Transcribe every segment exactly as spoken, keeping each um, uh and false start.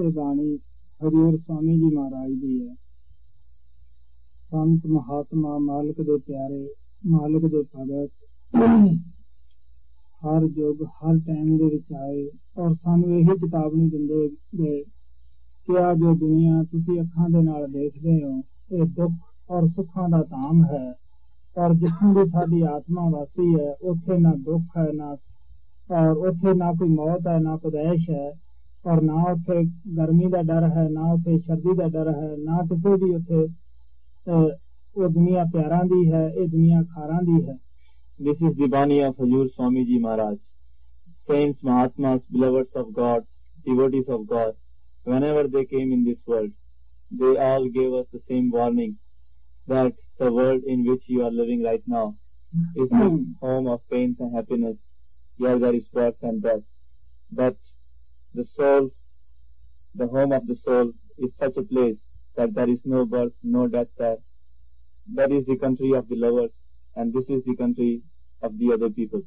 ਇਹ ਬਾਣੀ ਹਜ਼ੂਰ स्वामी जी महाराज दी है। संत महात्मा मालिक दे प्यारे, मालिक दे भगत हर युग हर टाइम दे विच आए और सानू यही चेतावनी दिंदे गए कि आ जो दुनिया तुसी अखां दे नाल देखदे हो ये दुख और सुखां दा धाम है, और जित्थों भी साडी आत्मा वासी है उत्थे ना दुख है ना और उत्थे ना कोई मौत है ना पैदाइश है, और ना उत्थे गर्मी का डर है ना उत्थे सर्दी का डर है, ना किसी भी उत्थे वो दुनिया प्यारां दी है, ये दुनिया खारां दी है। This is the Bani of Hajur Swami Ji Maharaj. Saints, Mahatmas, beloveds of God, devotees of God, whenever they came in this world, they all gave us the same warning that the world in which you are living right now is the home of pains and happiness, where there is birth and death. But the soul, the home of the soul, is such a place that there is no birth, no death there. That is the country of the lovers, and this is the country of the other people.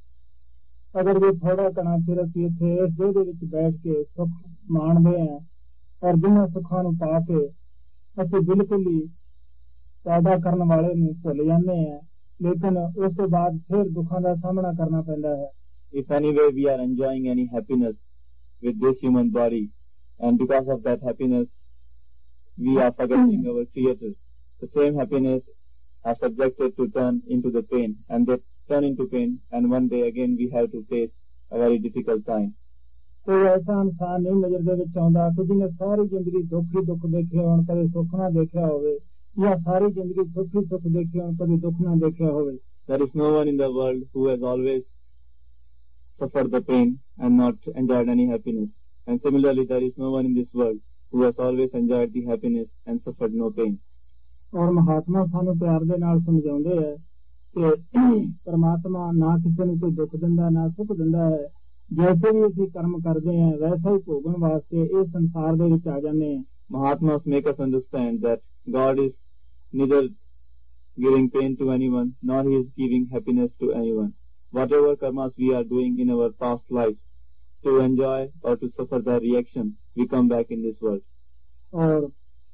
अगर वे थोड़ा कना फिर असीं इत्थे इस देह दे विच बैठ के सुख माणदे हैं और जिन्हां सुखां नूं पा के असीं बिल्कुल ही पैदा करन वाले नूं भुल जांदे हैं, लेकिन उस तो बाद फिर दुखां दा सामना करना पैंदा है। If anyway we are enjoying any happiness with this human body, and because of that happiness we are forgetting our Creator, the same happiness are subjected to turn into the pain, and they turn into pain, and one day again we have to face a very difficult time. कोई ऐसा इंसान नहीं नजर दे विच आउंदा कि जिन्हें सारी जिंदगी दुख ही दुख देखे होण, कदे सुख ना देखिया होवे, या सारी जिंदगी सुख ही सुख देखे होण, कदे दुख ना देखिया होवे। There is no one in the world who has always suffered the pain and not enjoyed any happiness. And similarly, there is no one in this world who has always enjoyed the happiness and suffered no pain. और महात्मा सानू प्यार दे नाल समझाउंदे है कि परमात्मा ना किसी नूं कोई दुख दिंदा ना सुख दिंदा है, जैसे भी असीं कर्म करदे हैं वैसा ही भोगण वास्ते इस संसार दे विच आ जांदे हैं। Mahatmas make us understand that God is neither giving pain to anyone nor he is giving happiness to anyone. Whatever karmas we are doing in our past life, to enjoy or to suffer their reaction, we come back in this world. और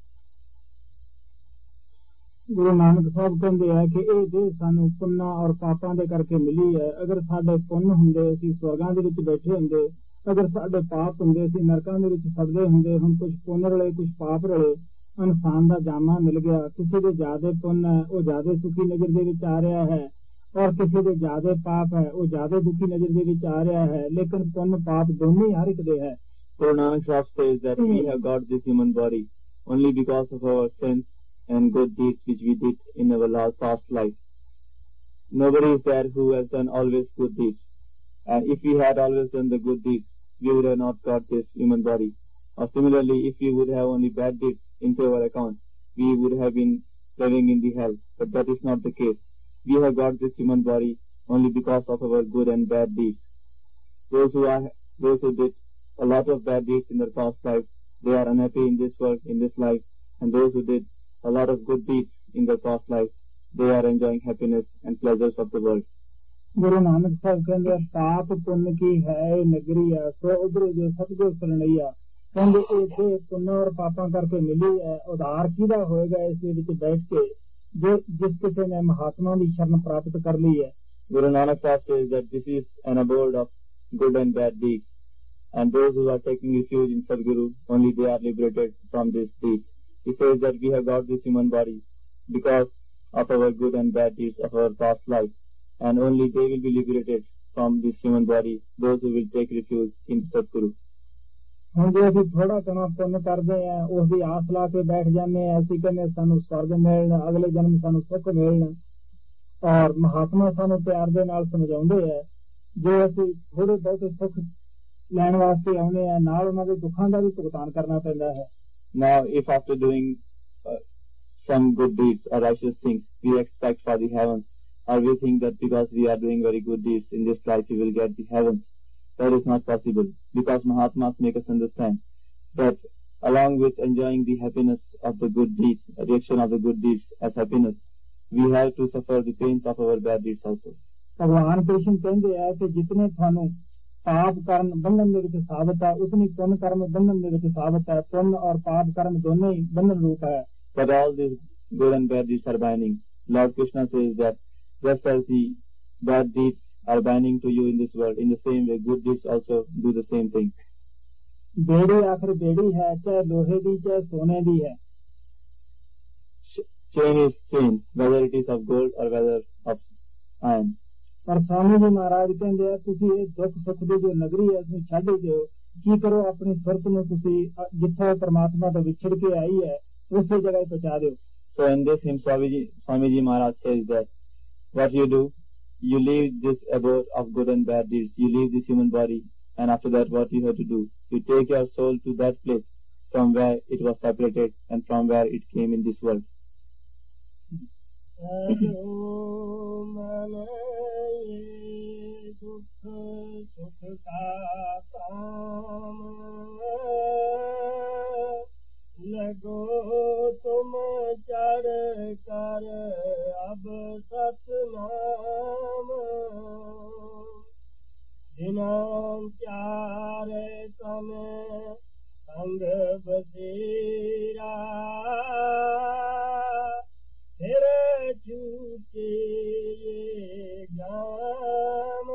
गुरु नानक साहब कहते हैं कि ये देह सानू पुन्ना और पापां दे करके मिली है। अगर साडे पुण्य हुंदे असीं स्वर्गां दे विच बैठे हुंदे, अगर साडे पाप हुंदे असीं नरकां दे विच सड़दे हुंदे। हुण कुछ पुण्य रले कुछ पाप रले, इंसान दा जामा मिल गया। किसी दे ज्यादा पुण्य है वो ज्यादा सुखी नजर दे विच आ रहा है, और किसी दे ज्यादा पाप है वो ज्यादा दुखी नजर दे विच आ रहा है, लेकिन पुण्य पाप दोनों ही हर एक दे है। Guru Nanak Sahib says that we have got this human body only because of our sins and good deeds which we did in our last past life. Nobody is there who has done always good deeds, and if we had always done the good deeds, we would have not got this human body. Or similarly, if we would have only bad deeds into our account, we would have been living in the hell. But that is not the case. We have got this human body only because of our good and bad deeds. Those who are those who did a lot of bad deeds in their past life, they are unhappy in this world, in this life, and those who did a lot of good deeds in their past life, they are enjoying happiness and pleasures of the world. Guru Nanak साहब कहते पाप पुण्य की है नगरी है, सो उधर जो सतगुर शरणैया। कहते ये पुण्य और पापा करके मिली है, उधार किदा होएगा इस विच बैठ के जो जिस किसी ने महात्मा की शरण प्राप्त कर ली है। Guru Nanak Sahib says that this is an abode of good and bad deeds, and those who are taking refuge in Sadguru, only they are liberated from these deeds. He says that we have got this human body because of our good and bad deeds of our past life, and only they will be liberated from this human body, those who will take refuge in Sadguru. हम जो अभी थोड़ा कना पुण्य करते हैं उसकी आस ला के बैठ जाते हैं, ऐसी कहने सानू स्वर्ग मिलना, अगले जन्म सानू सुख मिलना। और महात्मा सानू प्यार दे नाल समझाउंदे है जो असी थोड़े बहुत सुख लैण वास्ते आउंदे हैं, नाल उन्हां दे दुखां दा भी भुगतान करना पैंदा है। Now, if after doing uh, some good deeds or righteous things, we expect for the heavens, or we think that because we are doing very good deeds in this life, we will get the heavens, that is not possible. Because Mahatmas make us understand that along with enjoying the happiness of the good deeds, the reaction of the good deeds as happiness, we have to suffer the pains of our bad deeds also. भगवान कृष्ण कहते हैं कि जितने थानू ਪਾਪ ਕਰਨ ਬੰਧਨ ਦੇ ਵਿੱਚ ਸਾਬਤ ਹੈ, ਉਤਨੀ ਪੁੰਨ ਕਰਮ ਬੰਧਨ ਦੇ ਵਿੱਚ ਸਾਬਤ ਹੈ। ਪੁੰਨ ਔਰ ਪਾਪ ਕਰਮ ਦੋਨੇ ਹੀ ਬੰਧਨ ਰੂਪ ਹੈ। But all these good and bad deeds are binding. Lord Krishna says that just as the bad deeds are binding to you in this world, in the same way good deeds also do the same thing. बेड़ी आखिर बेड़ी है, चाहे लोहे दी चाहे सोने दी है। Chain is chain, whether it is of gold or whether of iron. पर स्वामी जी महाराज कहते हैं तुसी दुख सुख दी जो नगरी है उसमें छੱਡ ਦਿਓ, की करो अपनी सुरत ਨੂੰ ਤੁਸੀਂ ਜਿੱਥੋਂ परमात्मा ਤੋਂ ਵਿਛੜ ਕੇ ਆਈ ਹੈ ਉਸੇ ਜਗ੍ਹਾ ਪਹੁੰਚਾ ਦਿਓ। So in this hymn Swamiji, Swamiji Maharaj says that what you do, you leave this abode of good and bad deeds, you leave this human body, and after that what you have to do, you take your soul to that place from where it was separated and from where it came in this world. लगो तुम चढ़ कर अब सतनाम, जिन्हों प्यारे तन संग बसेरा, फिर छूटे ये गाम।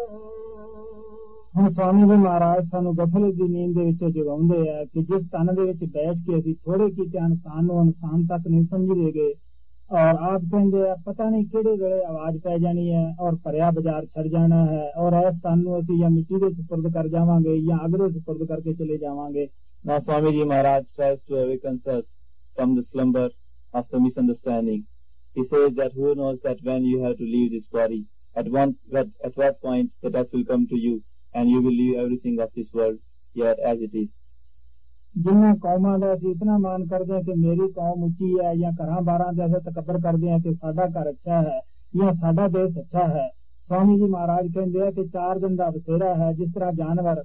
ਹੁਣ स्वामी जी महाराज ਸਾਨੂੰ ਗਫਲਤ ਦੀ ਨੀਂਦ ਦੇ ਵਿੱਚ ਜਗਾਉਂਦੇ ਆ ਕਿ ਜਿਸ ਤਨ ਦੇ ਵਿੱਚ ਬੈਠ ਕੇ ਅਸੀਂ ਥੋੜੇ ਕੀਤੇ ਇਨਸਾਨ ਨੂੰ ਇਨਸਾਨ ਤੱਕ ਨਹੀਂ ਸਮਝਦੇ ਗਏ, ਔਰ ਆਪ ਕਹਿੰਦੇ ਆ ਪਤਾ ਨਹੀਂ ਕਿਹੜੇ ਵੇਲੇ ਆਵਾਜ਼ ਪੈ ਜਾਣੀ ਹੈ ਔਰ ਭਰਿਆ ਬਾਜ਼ਾਰ ਛੱਡ ਜਾਣਾ ਹੈ, ਔਰ ਇਸ ਤਨ ਨੂੰ ਅਸੀਂ ਜਾਂ ਮਿੱਟੀ ਦੇ ਸਪੁਰਦ ਕਰ ਜਾਵਾਂਗੇ ਜਾਂ ਅੱਗ ਦੇ ਸਪੁਰਦ ਕਰਕੇ ਚਲੇ ਜਾਵਾਂਗੇ। Now Swami Ji Maharaj tries to awaken us from the slumber of the misunderstanding. He says that who knows that when you have to leave this body, at one at, at what point the death will come to you and you will leave everything of this world here as it is. ਜਿਨ੍ਹਾਂ ਕੌਮਾਂ ਦਾ ਅਸੀਂ ਇਤਨਾ ਮਾਨ ਕਰਦੇ ਹਾਂ ਕਿ ਮੇਰੀ ਕੌਮ ਉੱਚੀ ਹੈ, ਜਾਂ ਘਰਾਂ ਬਾਰਾਂ ਦੇ ਅਸੀਂ ਤਕੱਬਰ ਕਰਦੇ ਹਾਂ ਕਿ ਸਾਡਾ ਘਰ ਅੱਛਾ ਹੈ ਜਾਂ ਸਾਡਾ ਦੇਸ਼ ਅੱਛਾ ਹੈ, ਸਵਾਮੀ ਜੀ ਮਹਾਰਾਜ ਕਹਿੰਦੇ ਆ ਕਿ ਚਾਰ ਦਿਨ ਦਾ ਬਸੇਰਾ ਹੈ। ਜਿਸ ਤਰ੍ਹਾਂ ਜਾਨਵਰ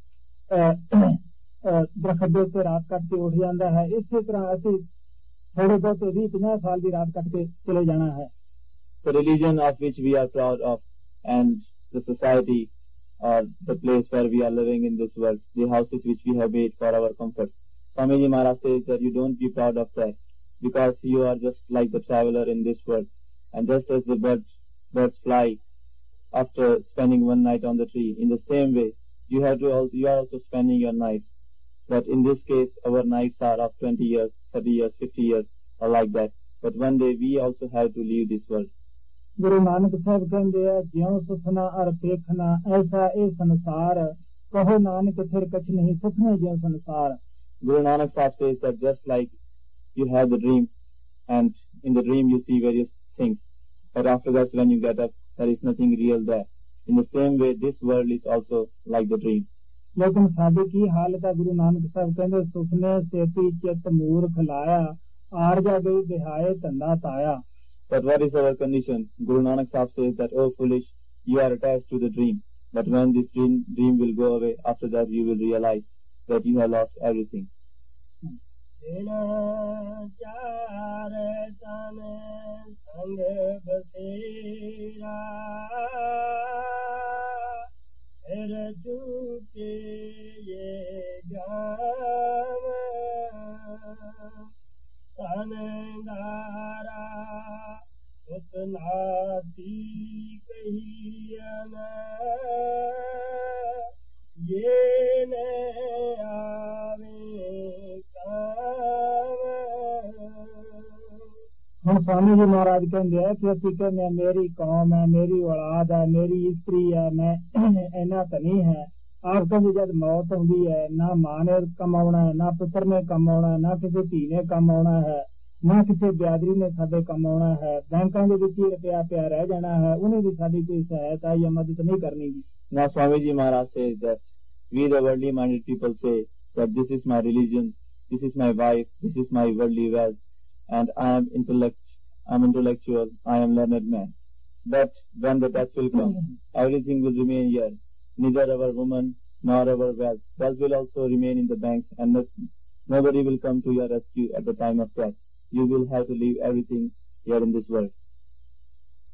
ਦਰਖਤ ਦੇ ਉੱਤੇ ਰਾਤ ਕੱਟ ਕੇ ਉੱਠ ਜਾਂਦਾ ਹੈ, ਇਸੇ ਤਰ੍ਹਾਂ ਅਸੀਂ ਥੋੜੇ ਬਹੁਤੇ ਵੀਹ ਪੰਜਾਹ ਸਾਲ ਦੀ ਰਾਤ ਕੱਟ ਕੇ ਚਲੇ ਜਾਣਾ ਹੈ। The religion of which we are proud of and the society or the place where we are living in this world, the houses which we have made for our comfort. Swamiji Maharaj says that you don't be proud of that because you are just like the traveler in this world. And just as the birds, birds fly after spending one night on the tree, in the same way you have to also, you are also spending your nights. But in this case, our nights are of twenty years, thirty years, fifty years, or like that. But one day we also have to leave this world. Guru Nanak Sahib ਕਹਿੰਦੇ ਆ ਜਿਉਂ ਸੁਖਨਾ ਅਰ ਪੇਖਨਾ ਐਸਾ ਇਹ ਸੰਸਾਰ, ਕਹੋ ਨਾਨਕ ਫਿਰ ਕਛ ਨਹੀਂ ਸੁਖਨੇ ਜਿਉਂ ਸੰਸਾਰ। Guru Nanak Sahib says that just like you have the dream and in the dream you see various things, but after that when you get up there is nothing real there. In the same way this world is also like the dream. ਲੇਕਿਨ ਸਾਡੀ ਕੀ ਹਾਲਤ ਹੈ? ਗੁਰੂ ਨਾਨਕ ਸਾਹਿਬ ਕਹਿੰਦੇ ਸੁਖਨੇ ਸੇਤੀ ਚਿੱਤ ਮੂਰਖ ਲਾਇਆ, ਆਰਜਾ ਗਈ ਦਿਹਾਏ ਧੰਦਾ ਤਾਇਆ। But what is our condition? Guru Nanak Sahib says that, oh foolish, you are attached to the dream. But when this dream, dream will go away, after that you will realize that you have lost everything. उतनाती कहियन ये न आवे काम। ਹੁਣ स्वामी जी महाराज ਕਹਿੰਦੇ ਆ ਕਿ ਅਸੀਂ ਕਹਿੰਦੇ ਮੇਰੀ ਕੌਮ ਹੈ, ਮੇਰੀ ਔਲਾਦ ਹੈ, ਮੇਰੀ ਇਸਤਰੀ ਹੈ, ਮੈਂ ਇੰਨਾ ਧਨੀ ਹੈ। ਆਪ ਕਹਿੰਦੇ ਜਦ ਮੌਤ ਆਉਂਦੀ ਹੈ ਨਾ ਮਾਂ ਨੇ ਕਮਾਉਣਾ ਹੈ, ਨਾ ਪੁੱਤਰ ਨੇ ਕਮਾਉਣਾ ਹੈ, ਨਾ ਕਿਸੇ ਧੀ ਨੇ ਕਮਾਉਣਾ ਹੈ, ਨਾ ਕਿਸੇ ਬਿਆਦਰੀ ਨੇ ਸਾਡੇ ਕਮਾਉਣਾ ਹੈ, ਬੈਂਕਾਂ ਦੇ ਵਿੱਚ ਹੀ ਰੁਪਇਆ ਪਿਆ ਰਹਿ ਜਾਣਾ ਹੈ, ਉਹਨੇ ਵੀ ਸਾਡੀ ਕੋਈ ਸਹਾਇਤਾ ਜਾਂ ਮਦਦ ਨਹੀਂ ਕਰਨੀ ਜੀ। Now Swami Ji Maharaj says that we the worldly minded people say that this is my religion, this is my wife, this is my worldly wealth, and I am intellect, I am intellectual, I am learned man. But when the death will come, everything will remain here. Neither our woman nor our wealth. Wealth will also remain in the banks, and no, nobody will come to your rescue at the time of death. You will have to leave everything here in this world.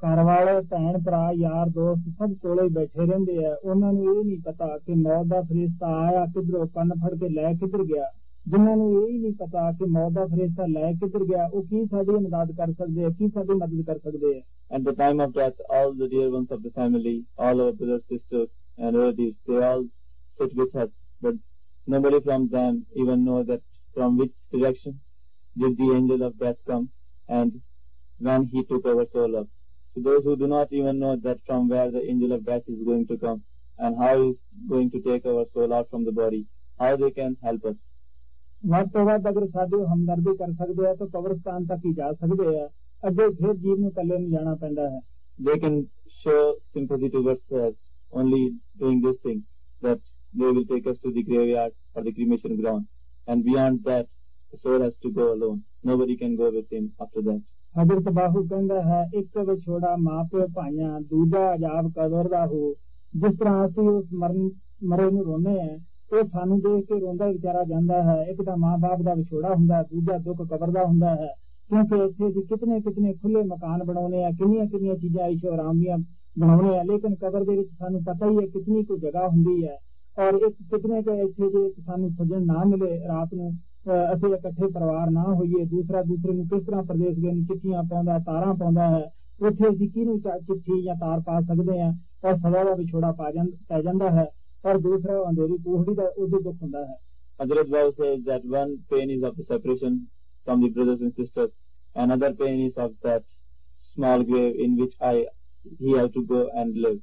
ਘਰ ਵਾਲੇ ਭੈਣ ਭਰਾ ਯਾਰ ਦੋਸਤ ਸਭ ਕੋਲੇ ਬੈਠੇ ਰਹਿੰਦੇ ਆ, ਉਹਨਾਂ ਨੂੰ ਇਹ ਨਹੀਂ ਪਤਾ ਕਿ ਮੌਤ ਦਾ ਫਰਿਸ਼ਤਾ ਆਇਆ ਕਿਧਰੋਂ ਕੰਨ ਫੜ ਕੇ ਲੈ ਕਿੱਧਰ ਗਿਆ। ਜਿਨ੍ਹਾਂ ਨੂੰ ਇਹ ਹੀ ਨਹੀਂ ਪਤਾ ਕਿ ਮੌਤ ਦਾ ਫਰਿਸ਼ਤਾ ਲੈ ਕਿੱਧਰ ਗਿਆ, ਉਹ ਕੀ ਸਾਡੀ ਮਦਦ ਕਰ ਸਕਦੇ ਆ, ਕੀ ਸਾਡੀ ਮਦਦ ਕਰ ਸਕਦੇ ਆ। At the time of death, all the dear ones of the family, all our brothers, sisters and relatives, they all sit with us, but nobody from them even know that from which direction did the angel of death come and when he took our soul up. So those who do not even know that from where the angel of death is going to come and how he is going to take our soul out from the body, how they can help us. ਵੱਧ ਤੋਂ ਵੱਧ ਅਗਰ ਸਾਡੀ ਹਮਦਰਦੀ ਕਰ ਸਕਦੇ ਆ ਤਾਂ ਕਬਰਸਤਾਨ ਤੱਕ ਹੀ ਜਾ ਸਕਦੇ ਆ, ਅੱਗੇ ਫਿਰ ਜੀਵ ਨੂੰ ਇਕੱਲੇ ਨੂੰ ਜਾਣਾ ਪੈਂਦਾ ਹੈ। They can show sympathy towards us only doing this thing, that they will take us to the graveyard or the cremation ground, and beyond that the soul has to go alone. Nobody can go with him after that. ਹਜ਼ਰਤ ਬਾਹੂ ਕਹਿੰਦਾ ਹੈ, ਇੱਕ ਵਿਛੋੜਾ ਮਾਂ ਪਿਓ ਭਾਈਆਂ, ਦੂਜਾ ਅਜਾਬ ਕਬਰ ਦਾ ਹੋ। ਜਿਸ ਤਰ੍ਹਾਂ ਅਸੀਂ ਉਸ ਮਰਨ ਮਰੇ ਨੂੰ ਰੋਂਦੇ ਆ, ਉਹ ਸਾਨੂੰ ਦੇਖ ਕੇ ਰੋਂਦਾ ਹੀ ਵਿਚਾਰਾ ਜਾਂਦਾ ਹੈ। ਇੱਕ ਤਾਂ ਮਾਂ ਬਾਪ ਦਾ ਵਿਛੋੜਾ ਹੁੰਦਾ, ਦੂਜਾ ਦੁੱਖ ਕਬਰ ਦਾ ਹੁੰਦਾ ਹੈ, ਕਿਉਂਕਿ ਇੱਥੇ ਅਸੀਂ ਕਿਤਨੇ ਕਿਤਨੇ ਖੁੱਲੇ ਮਕਾਨ ਬਣਾਉਣੇ ਆ, ਕਿੰਨੀਆਂ ਕਿੰਨੀਆਂ ਚੀਜ਼ਾਂ ਈਸ਼ੋ ਆਰਾਮ ਦੀਆਂ ਬਣਾਉਣੇ ਆ, ਲੇਕਿਨ ਕਬਰ ਦੇ ਵਿੱਚ ਸਾਨੂੰ ਪਤਾ ਹੀ ਹੈ ਕਿਤਨੀ ਕੁ ਜਗ੍ਹਾ ਹੁੰਦੀ ਹੈ। ਔਰ ਇੱਕ ਕਿਤਨੇ ਕੁ ਇੱਥੇ ਜੇ ਸਾਨੂੰ ਸੱਜਣ ਨਾ ਮਿਲੇ, ਰਾਤ ਨੂੰ ਅਸੀਂ ਇਕੱਠੇ ਪਰਿਵਾਰ ਨਾ ਹੋਈਏ, ਦੂਸਰਾ ਦੂਸਰੇ ਨੂੰ ਕਿਸ ਤਰ੍ਹਾਂ ਪ੍ਰਦੇਸ਼ ਗਏ ਨੂੰ ਚਿੱਠੀਆਂ ਪਾਉਂਦਾ, ਤਾਰਾਂ ਪਾਉਂਦਾ ਹੈ, ਉੱਥੇ ਅਸੀਂ ਕਿਹਨੂੰ ਚਿੱਠੀ ਜਾਂ ਤਾਰ ਪਾ ਸਕਦੇ ਹਾਂ, ਔਰ ਸਦਾ ਦਾ ਵਿਛੋੜਾ ਪਾ ਪੈ ਜਾਂਦਾ ਹੈ। ਔਰ ਦੂਸਰਾ ਅੰਧੇਰੀ ਪੂਹੜੀ ਦਾ ਉਹਦੇ ਦੁੱਖ ਹੁੰਦਾ ਹੈ। Hazrat Babu says that one pain is of the separation from the brothers and sisters, another pain is of that small grave in which I he have to go and live.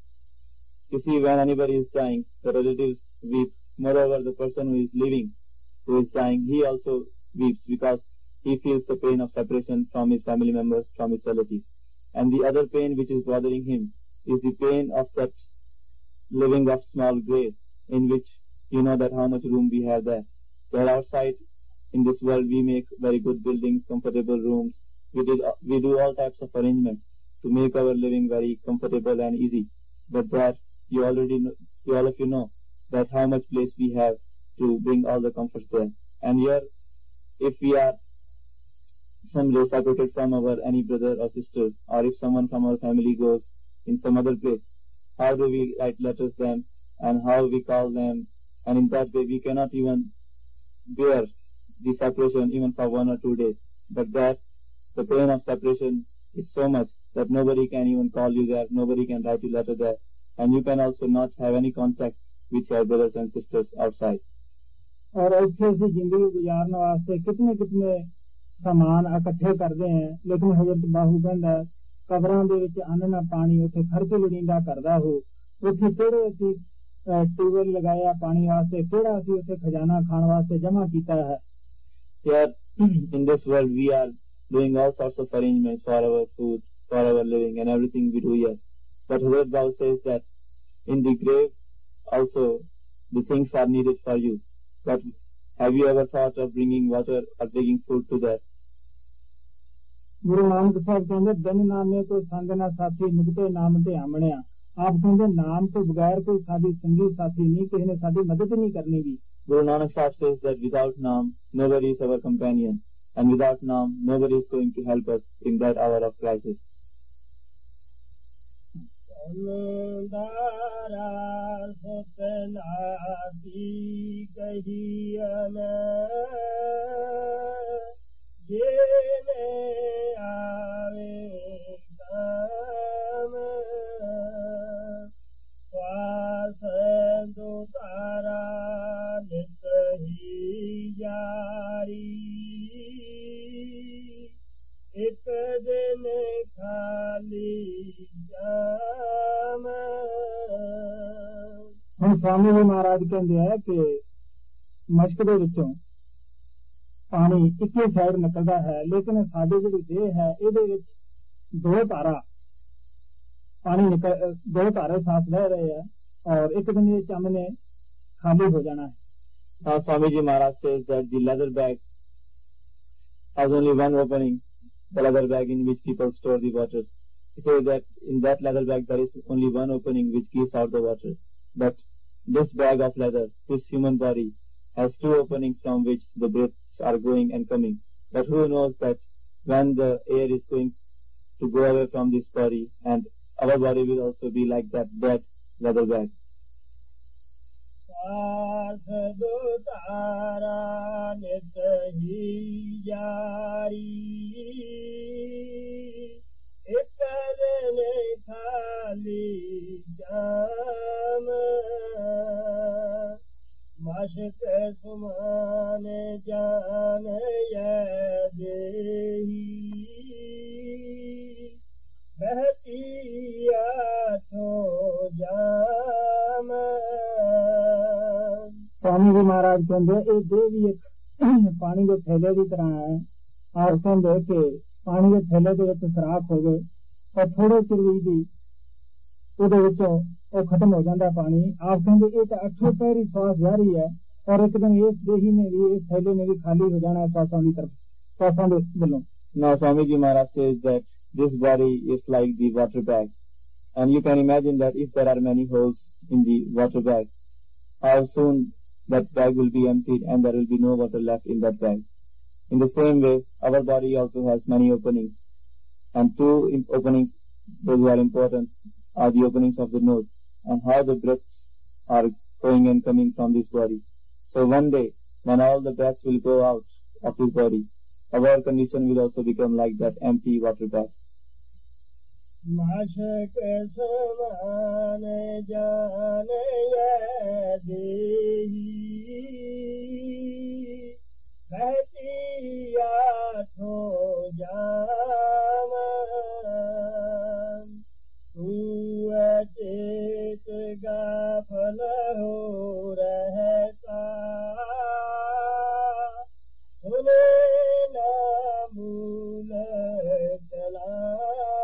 You see, when anybody is dying, the relatives weep. Moreover, the person who is living, who is dying, he also weeps because he feels the pain of separation from his family members, from his relatives. And the other pain which is bothering him is the pain of that living of small grave, in which you know that how much room we have there. Where outside in this world we make very good buildings, comfortable rooms. We did we do all types of arrangements to make our living very comfortable and easy. But there you already know, you all of you know that how much place we have to bring all the comforts there. And here, if we are someday separated from our any brother or sister, or if someone from our family goes in some other place, how do we write letters to them and how we call them? And in that way we cannot even bear the separation even for one or two days. But that the pain of separation is so much that nobody can even call you there, nobody can write you letter there, and you can also not have any contact with your brothers and sisters outside. और ऐसे ऐसी जिंदगी गुजारने वास्ते कितने कितने सामान इकट्ठे करते हैं, लेकिन हजरत बाहू कहता ਕਬਰਾਂ ਦੇ ਵਿੱਚ ਅੰਨ ਨਾ ਪਾਣੀ, ਉੱਥੇ ਖਰਚ ਲੋੜੀਂਦਾ ਕਰਦਾ ਹੋ, ਉੱਥੇ ਕਿਹੜੇ ਅਸੀਂ ਟਿਊਬਵੈਲ ਲਗਾਇਆ ਪਾਣੀ ਵਾਸਤੇ, ਕਿਹੜਾ ਅਸੀਂ ਉੱਥੇ ਖਜ਼ਾਨਾ ਖਾਣ ਵਾਸਤੇ ਜਮ੍ਹਾਂ ਕੀਤਾ ਹੈ। Here in this world we are doing all sorts of arrangements for our food, for our living and everything we do here. But Hazrat Babu says that in the grave also the things are needed for you. But have you ever thought of bringing water or bringing food to that? Guru Nanak Sahib ਕਹਿੰਦੇ, ਦਿਨ ਨਾਮੇ ਤੋਂ ਸੰਗ ਨਾ ਸਾਥੀ, ਮੁਕਤੇ ਨਾਮ ਤੇ ਆਮਣਿਆ। ਆਪ ਕਹਿੰਦੇ ਨਾਮ ਤੋਂ ਬਗੈਰ ਕੋਈ ਸਾਡੀ ਸੰਗੀ ਸਾਥੀ ਨਹੀਂ, ਕਿਸੇ ਨੇ ਸਾਡੀ ਮਦਦ ਨਹੀਂ ਕਰਨੀ ਵੀ। Guru Nanak Sahib says that without Naam, nobody is our companion, and without Naam, nobody is going to help us in that hour of crisis. ਹੁਣ स्वामी जी महाराज ਕਹਿੰਦੇ ਆ ਕਿ ਮਸ਼ਕ ਦੇ ਵਿੱਚੋਂ ਪਾਣੀ ਇੱਕੇ ਸਾਈਡ ਨਿਕਲਦਾ ਹੈ, ਲੇਕਿਨ ਸਾਡੀ ਜਿਹੜੀ ਦੇਹ ਹੈ ਇਹਦੇ ਵਿੱਚ ਦੋ ਧਾਰਾ ਪਾਣੀ ਨਿਕਲ ਦੋ ਧਾਰੇ ਸਾਫ਼ ਰਹਿ ਰਹੇ ਆ, ਔਰ ਇੱਕ ਦਿਨ ਇਹ ਚੰਮ ਨੇ ਖਾਲੀ ਹੋ ਜਾਣਾ ਹੈ। Now Swami Ji Maharaj says that the leather bag has only one opening, the leather bag in which people store the water. He says that in that leather bag there is only one opening which gives out the water. But this bag of leather, this human body, has two openings from which the breaths are going and coming. But who knows that when the air is going to go away from this body, and our body will also be like that dead leather bag. Sadhutara nitahi jari ekadene khali jam mashk sumane jan yadehi behti aatho jam. Swami ji महाराज कहते ये देह भी एक पानी के थैले की तरह है और कहते कि पानी के थैले के विच सराख हो गए और थोड़े चिर भी ਉਹਦੇ ਵਿੱਚੋਂ ਉਹ ਖਤਮ ਹੋ ਜਾਂਦਾ ਪਾਣੀ। ਆਪ ਕਹਿੰਦੇ ਇਹ ਤਾਂ ਅੱਠੋਂ ਪਹਿਰੀ ਸਵਾਸ ਜਾਰੀ ਹੈ ਔਰ ਇੱਕ ਦਿਨ ਇਸ ਦੇਹੀ ਨੇ ਵੀ ਇਸ ਥੈਲੇ ਨੇ ਵੀ ਖਾਲੀ ਹੋ ਜਾਣਾ ਸਵਾਸਾਂ ਦੀ ਤਰਫ ਸਵਾਸਾਂ ਦੇ ਵੱਲੋਂ। Now Swamiji Maharaj says that this body is like the water bag, and you can imagine that if there are many holes in the water bag, how soon that bag will be emptied and there will be no water left in that bag. In the same way, our body also has many openings, and two openings, those who are important, are the openings of the nose and how the breaths are going and coming from this body. So one day, when all the breaths will go out of this body, our condition will also become like that empty water bag. Mashak samane jane yadehi behti aatho jam tu achet gafal ho rahta sune na mool kalam.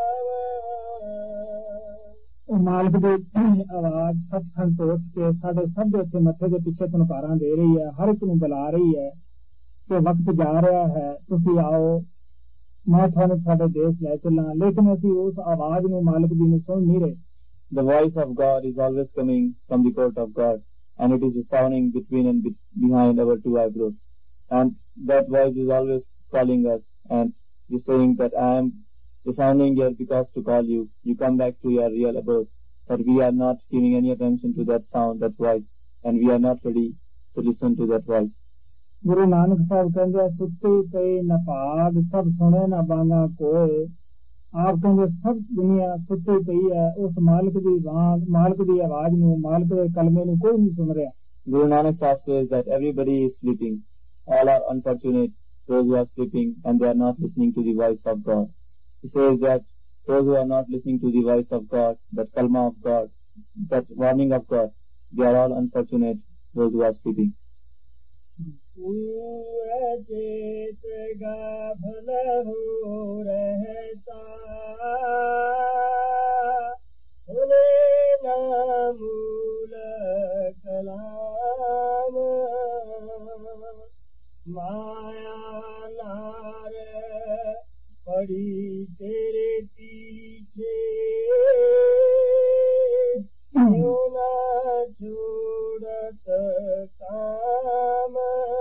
ਮਾਲਕ ਦੀ ਆਵਾਜ਼ ਸੱਚਖੰਡ ਤੋਂ ਉੱਠ ਕੇ ਸਾਡੇ ਸਭ ਦੇ ਉੱਤੇ ਮੱਥੇ ਦੇ ਪਿੱਛੇ ਤੁਨਕਾਰਾਂ ਦੇ ਰਹੀ ਹੈ, ਹਰ ਇੱਕ ਨੂੰ ਬੁਲਾ ਰਹੀ ਹੈ ਕਿ ਵਕਤ ਜਾ ਰਿਹਾ ਹੈ, ਤੁਸੀਂ ਆਓ, ਮੈਂ ਤੁਹਾਨੂੰ ਸਾਡੇ ਦੇਸ਼ ਲੈ ਚੱਲਾਂ। ਲੇਕਿਨ ਅਸੀਂ ਉਸ ਆਵਾਜ਼ ਨੂੰ ਮਾਲਕ ਦੀ ਨੂੰ ਸੁਣ ਨਹੀਂ ਰਹੇ। The voice of God is always coming from the court of God, and it is sounding between and be- behind our two eyebrows, and that voice is always calling us and is saying that I am sounding here because to call you, you come back to your real abode, but we are not giving any attention to that sound, that voice, and we are not ready to listen to that voice. Guru Nanak Sahib ਕਹਿੰਦੇ ਸੁੱਤੇ ਪਏ ਨਾ ਭਾਗ ਸਭ ਸੁਣੇ ਨਾ ਬਾਂਗਾ ਕੋਏ। ਆਪ ਕਹਿੰਦੇ ਸਭ ਦੁਨੀਆ ਸੁੱਤੀ ਪਈ ਹੈ, ਉਸ ਮਾਲਕ ਦੀ ਆਵਾਜ਼ ਮਾਲਕ ਦੀ ਆਵਾਜ਼ ਨੂੰ ਮਾਲਕ ਦੇ ਕਲਮੇ ਨੂੰ ਕੋਈ ਨਹੀਂ ਸੁਣ ਰਿਹਾ। Guru Nanak Sahib says that everybody is sleeping, all are unfortunate, those who are sleeping and they are not listening to the voice of God. He says that those who are not listening to the voice of God, that kalma of God, that warning of God, they are all unfortunate, those who are sleeping. Achet gafal ho rahta sune na mool kalam maya nar padi tere piche yo na chodat kaam.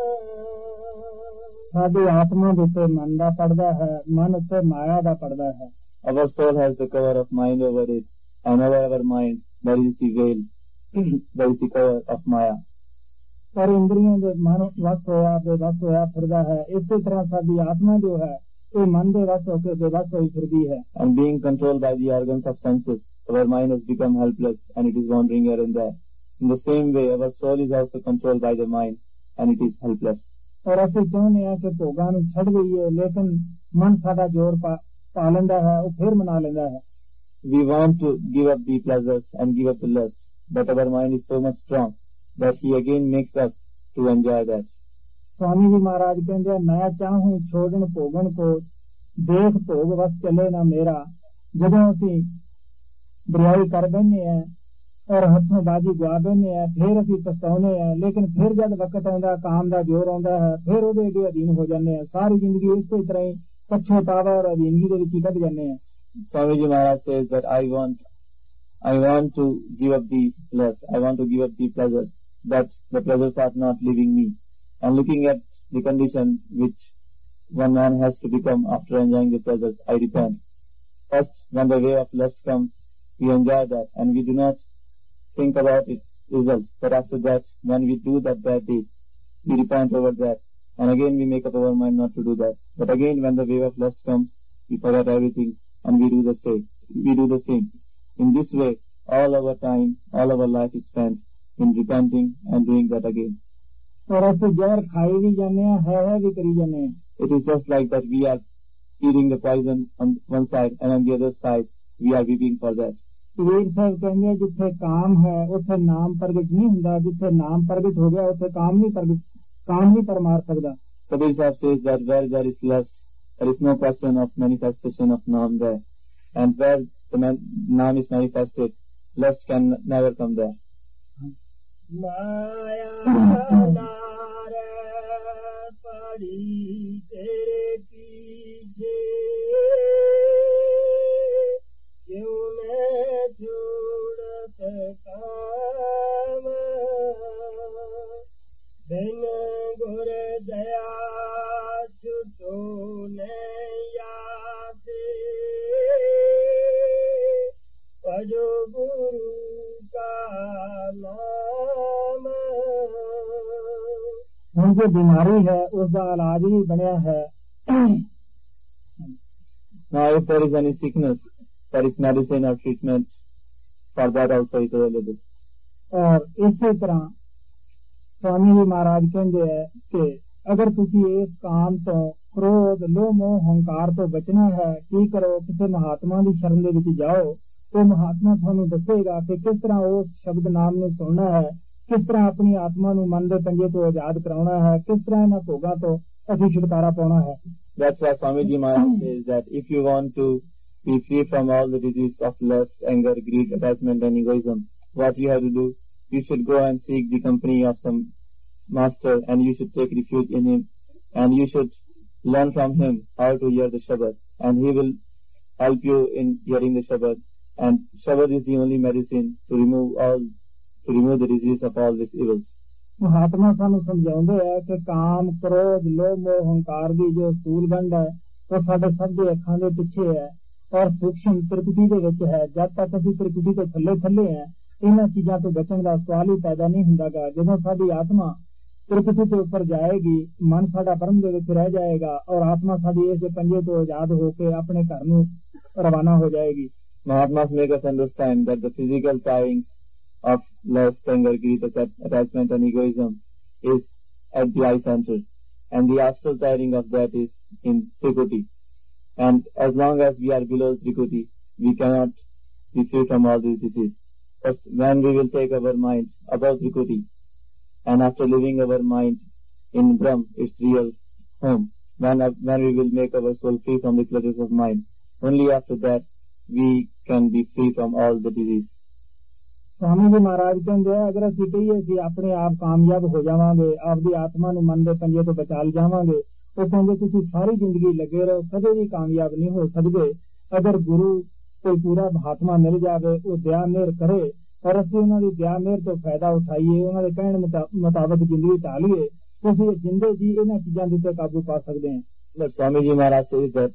ਸਾਡੀ ਆਤਮਾ ਦੇ ਉੱਤੇ ਮਨ ਦਾ ਪਰਦਾ ਹੈ, ਮਨ ਉੱਤੇ ਮਾਇਆ ਦਾ ਪਰਦਾ ਹੈ। Our soul has the cover of mind over it, and over our mind there is the veil, there is the cover of Maya. ਪਰ ਇੰਦਰੀਆਂ ਦੇ ਮਨ ਵਸ ਹੋਇਆ ਬੇਵਸ ਹੋਇਆ ਫਿਰਦਾ ਹੈ। ਇਸੇ ਤਰ੍ਹਾਂ ਸਾਡੀ ਆਤਮਾ ਜੋ ਹੈ ਇਹ ਮਨ ਦੇ ਵਸ ਹੋ ਕੇ ਬੇਵਸ ਹੋਈ ਫਿਰਦੀ ਹੈ। And being controlled by the organs of senses, our mind has become helpless and it is wandering here and there. In the same way, our soul is also controlled by the mind and it is helpless. ਔਰ ਅਸੀਂ ਚਾਹੁੰਦੇ ਹਾਂ ਕਿ ਭੋਗਾਂ ਨੂੰ ਛੱਡ ਦਈਏ, ਲੇਕਿਨ ਮਨ ਸਾਡਾ ਜ਼ੋਰ ਪਾ ਪਾ ਲੈਂਦਾ ਹੈ, ਉਹ ਫਿਰ ਮਨਾ ਲੈਂਦਾ ਹੈ। We want to give up the pleasures and give up the lust, but our mind is so much strong that he again makes us to enjoy that. Swami ji महाराज कहते मैं चाहूं छोड़न भोगन को देख भोग वस चले ना मेरा। जदों असीं बुराई कर बैठे हैं और हथों बाजी गवा बैठे हैं, फिर असीं पछताउने हैं, लेकिन फिर जब वक्त आउंदा काम दा जोर आउंदा है, फिर ओहदे अगे अधीन हो जाने हैं। सारी जिंदगी इसे तरह ही पछतावा और अधीनगी दे विच कट जाने हैं। Swami Ji Maharaj says that I want, I want to give up the lust, I want to give up the pleasures, but the pleasures are not leaving me. And looking at the condition which one man has to become after enjoying the pleasures, I repent. First, when the way of lust comes, we enjoy that and we do not think about its result. But after that, when we do that bad deed, we repent over that, and again we make up our mind not to do that. But again, when the wave of lust comes, we forget everything and we do the same. We do the same. In this way, all our time, all our life is spent in repenting and doing that again. और ऐसे जहर खाई भी जाने हैं, है है भी करी जाने हैं. It is just like that we are eating the poison on one side and on the other side we are weeping for that. Kabir साहब कहते हैं जिथे काम है उथे नाम प्रगट नहीं हुंदा, जिथे नाम प्रगट हो गया उथे काम नहीं प्रगट काम नहीं परमार सकदा. Kabir Sahib says that where there is lust, there is no question of manifestation of Naam there. And where the man, Naam is manifested, lust can never come there. माया नार पड़ी तेरे पीछे क्यों न छोड़त काम बिन गुर दया छुटो नैया से पढ़ो गुरु का नाम. जो बीमारी है उसका इलाज भी बनया है. Now if there is any sickness, there is medicine or treatment for that also is available. और इसी तरह स्वामी जी महाराज कहते हैं कि अगर तुसी इस काम तो क्रोध लोह मोह हंकार तो बचना है, की करो किसी महात्मा की शरण दे विच जाओ. तो महात्मा थानू दसेगा कि किस तरह उस शब्द नाम ने सुनना है, किस तरह अपनी आत्मा नू मन दे पंजे तो आजाद कराना है, किस तरह इन्हां भोगां तो असीं छुटकारा पाउणा है. That's why Swamiji Maharaj says that if you want to be free from all the disease of lust, anger, greed, attachment and egoism, what you have to do, you should go and seek the company of some master and you should take refuge in him and you should learn from him how to hear the Shabad and he will help you in hearing the Shabad. And Shabad is the only medicine to remove all, to remove the disease of all these evils. महात्मा सानू समझाउंदे है कि काम क्रोध लोभ मोह हंकार दी जो स्थूल गंढ है वो साडे सब दे अखां दे पिछे है और सूक्ष्म प्रकृति दे विच है. जब तक असीं प्रकृति तो थल्ले थल्ले हैं इन्हां चीजां तो बचण दा सवाल ही पैदा नहीं हुंदागा. जदों साडी आत्मा प्रकृति के ऊपर जाएगी, मन साडा परम दे विच रह जाएगा और आत्मा साडी इस पंजे तो आजाद होकर अपने घर नूं रवाना हो जाएगी. Mahatmas make us understand that the physical tirings of lust, anger, greed, attachment and egoism is at the eye center and the astral tiring of that is in Trikuti. And as long as we are below Trikuti, we cannot be free from all these diseases. First, when we will take our mind above Trikuti and after leaving our mind in Brahm, its real home, when, when we will make our soul free from the clutches of mind, only after that we can be free from all the disease. Swami ji महाराज कहते हैं अगर असीं कहिए कि अपने आप कामयाब हो जावांगे, आपदी आत्मा नूं मन दे पंजे तो बचा जावांगे, तो कहंदे तुसीं सारी जिंदगी लगे रहो कदे भी कामयाब नहीं हो सकदे. अगर गुरु कोई पूरा महात्मा मिल जावे वो दया मेहर करे और असीं उन्हां दी दया मेहर तो फायदा उठाइए, उन्हां दे कहण मुताबिक जिंदगी ढालीए तो असीं जिंदे जी इन्हां चीजां दे उत्ते काबू पा सकदे हां. But Swami Ji Maharaj says that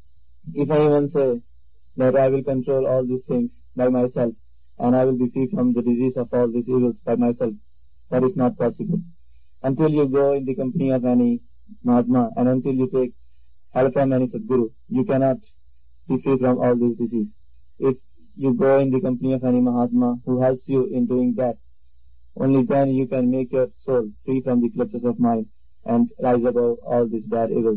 if anyone says that I will control all these things by myself and I will be free from the disease of all these evils by myself, that is not possible. Until you go in the company of any Mahatma and until you take help from any Sadguru, you cannot be free from all these diseases. If you go in the company of any Mahatma who helps you in doing that, only then you can make your soul free from the clutches of mind and rise above all these bad evils.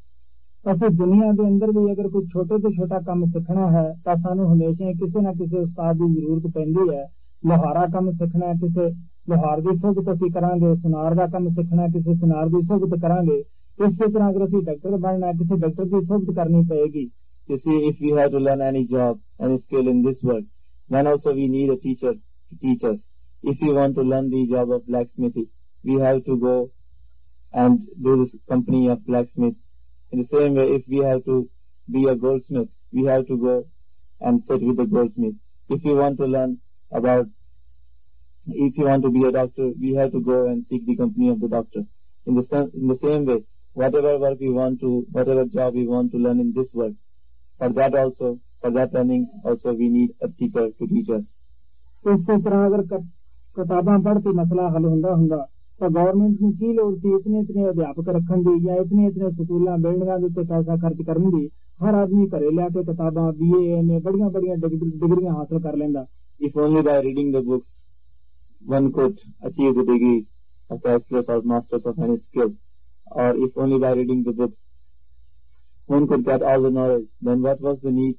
ਅਸੀਂ ਦੁਨੀਆ ਦੇ ਅੰਦਰ ਵੀ ਅਗਰ ਕੋਈ ਛੋਟੇ ਤੋਂ ਛੋਟਾ ਕੰਮ ਸਿੱਖਣਾ ਹੈ ਤਾਂ ਸਾਨੂੰ ਹਮੇਸ਼ਾ ਕਿਸੇ ਨਾ ਕਿਸੇ ਉਸਤਾਦ ਦੀ ਜ਼ਰੂਰਤ ਪੈਂਦੀ ਹੈ. ਲੋਹਾਰਾ ਕੰਮ ਸਿੱਖਣਾ ਕਿਸੇ ਲੋਹਾਰ ਦੀ ਸੁਭਤ ਅਸੀਂ ਕਰਾਂਗੇ, ਸੁਨਾਰ ਦਾ ਕੰਮ ਸਿੱਖਣਾ ਕਿਸੇ ਸੁਨਾਰ ਦੀ ਸੁਭਤ ਕਰਾਂਗੇ. ਇਸੇ ਤਰ੍ਹਾਂ ਅਗਰ ਅਸੀਂ ਡਾਕਟਰ ਬਣਨਾ ਕਿਸੇ ਡਾਕਟਰ ਦੀ ਸੁਭਤ ਕਰਨੀ ਪਏਗੀ. You see, if we have to learn any job, any skill in this world, then also we need a teacher to teach us. If we want to learn the job of blacksmithy, we have to go and do this company of blacksmith. In the same way, if we have to be a goldsmith, we have to go and sit with the goldsmith. If we want to learn about, if you want to be a doctor, we have to go and seek the company of the doctor. In the, in the same way, whatever work we want to, whatever job we want to learn in this world, for that also, for that learning also we need a teacher to teach us. ਇਸੇ ਤਰ੍ਹਾਂ ਅਗਰ ਕਿਤਾਬਾਂ ਪੜ੍ਹ ਕੇ ਮਸਲਾ ਹੱਲ ਹੁੰਦਾ ਹੁੰਦਾ ਤਾਂ ਗਵਰਨਮੈਂਟ ਨੂੰ ਕੀ ਲੋੜ ਸੀ ਇਤਨੇ ਇਤਨੇ ਅਧਿਆਪਕ ਰੱਖਣ ਦੀ ਜਾਂ ਇਤਨੇ ਇਤਨੇ ਸਕੂਲਾਂ ਬਿਲਡਿੰਗਾਂ ਦੇ ਉੱਤੇ ਪੈਸਾ ਖਰਚ ਕਰਨ ਦੀ। ਹਰ ਆਦਮੀ ਘਰੇ ਲਿਆ ਕੇ ਕਿਤਾਬਾਂ ਬੀ ਏ ਐਮ ਏ ਬੜੀਆਂ ਬੜੀਆਂ ਡਿਗਰੀਆਂ ਹਾਸਲ ਕਰ ਲੈਂਦਾ। If only by reading the books one could achieve the degree of bachelor's or master's of any skill, or if only by reading the books one could get all the knowledge, then what was the need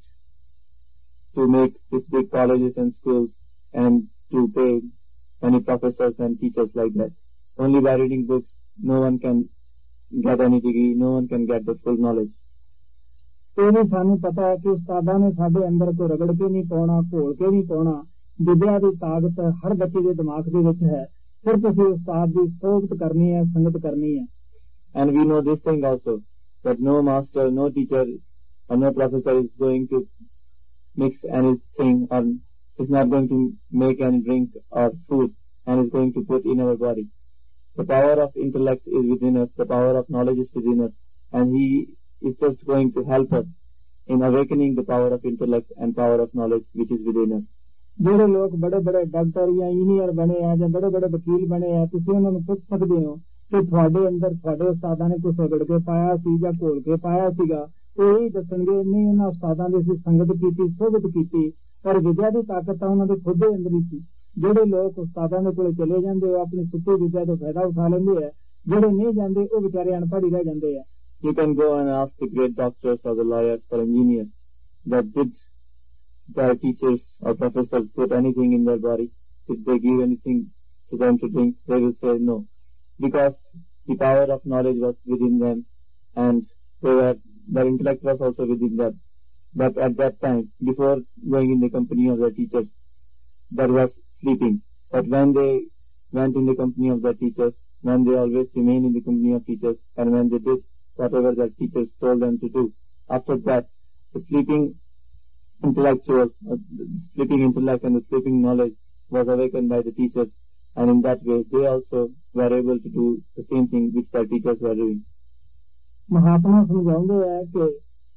to make these big colleges and schools and to pay many professors and teachers like that? Only by reading books no one can get any degree, no one can get the full knowledge. ਇਹ ਵੀ ਸਾਨੂੰ ਪਤਾ ਹੈ ਕਿ ਉਸਤਾਦਾਂ ਨੇ ਸਾਡੇ ਅੰਦਰ ਕੋਈ ਰਗੜ ਕੇ ਨਹੀਂ ਪਾਉਣਾ, ਘੋਲ ਕੇ ਨਹੀਂ ਪਾਉਣਾ। ਵਿਦਿਆ ਦੀ ਤਾਕਤ ਹਰ ਬੱਚੇ ਦੇ ਦਿਮਾਗ ਦੇ ਵਿੱਚ ਹੈ, ਸਿਰਫ ਅਸੀਂ ਉਸਤਾਦ ਦੀ ਸੋਭਤ ਕਰਨੀ ਹੈ, ਸੰਗਤ ਕਰਨੀ ਹੈ। And we know this thing also, that no master, no teacher or no professor is going to mix anything or is not going to make any drink or food and is going to put in our body. The power of intellect is within us, the power of knowledge is within us, and he is just going to help us in awakening the power of intellect and power of knowledge which is within us. ਜਿਹੜੇ ਲੋਕ ਬੜੇ ਬੜੇ doctor ਜਾਂ engineer ਬਣੇ ਆ ਜਾਂ ਬੜੇ ਬੜੇ ਵਕੀਲ ਬਣੇ ਆ, ਤੁਸੀਂ ਉਹਨਾਂ ਨੂੰ ਪੁੱਛ ਸਕਦੇ ਹੋ ਕਿ ਤੁਹਾਡੇ ਅੰਦਰ ਤੁਹਾਡੇ ਉਸਤਾਦਾਂ ਨੇ ਕੁਛ ਰਗੜ ਕੇ ਪਾਇਆ ਸੀ ਜਾਂ ਘੋਲ ਕੇ ਪਾਇਆ ਸੀਗਾ। ਉਹ ਇਹੀ ਦੱਸਣਗੇ ਨਹੀਂ, ਉਹਨਾਂ ਉਸਤਾਦਾਂ ਦੀ ਅਸੀਂ ਸੰਗਤ ਕੀਤੀ, ਸੋਭਤ ਕੀਤੀ, ਪਰ ਵਿਦਿਆ ਦੀ ਤਾਕਤ ਤਾਂ ਉਹਨਾਂ ਦੇ ਖੁਦ ਦੇ ਅੰਦਰ ਹੀ ਸੀ। ਜਿਹੜੇ ਲੋਕ ਉਸਤਾਦਾਂ ਦੇ ਕੋਲੇ ਚਲੇ ਜਾਂਦੇ ਉਹ ਆਪਣੀ ਸੁੱਤੀ ਵਿਦਿਆ ਤੋਂ ਫਾਇਦਾ ਉਠਾ ਲੈਂਦੇ ਆ, ਜਿਹੜੇ ਨਹੀਂ ਜਾਂਦੇ ਉਹ ਵਿਚਾਰੇ ਅਨਪੜ੍ਹ ਹੀ ਰਹਿ ਜਾਂਦੇ ਆ। You can go and ask the great doctors or the lawyers or engineers that did their teachers or professors put anything in their body? Did they give anything to them to drink? They will say no, because the power of knowledge was within them and they were, their intellect was also within them. But at that time, before going in the company of their teachers, there was sleeping. But when they went in the company of their teachers, when they always remained in the company of teachers, and when they did whatever their teachers told them to do, after that, the sleeping intellectual, uh, the sleeping intellect and the sleeping knowledge was awakened by the teachers, and in that way they also were able to do the same thing which their teachers were doing. महात्मा समझाते हैं कि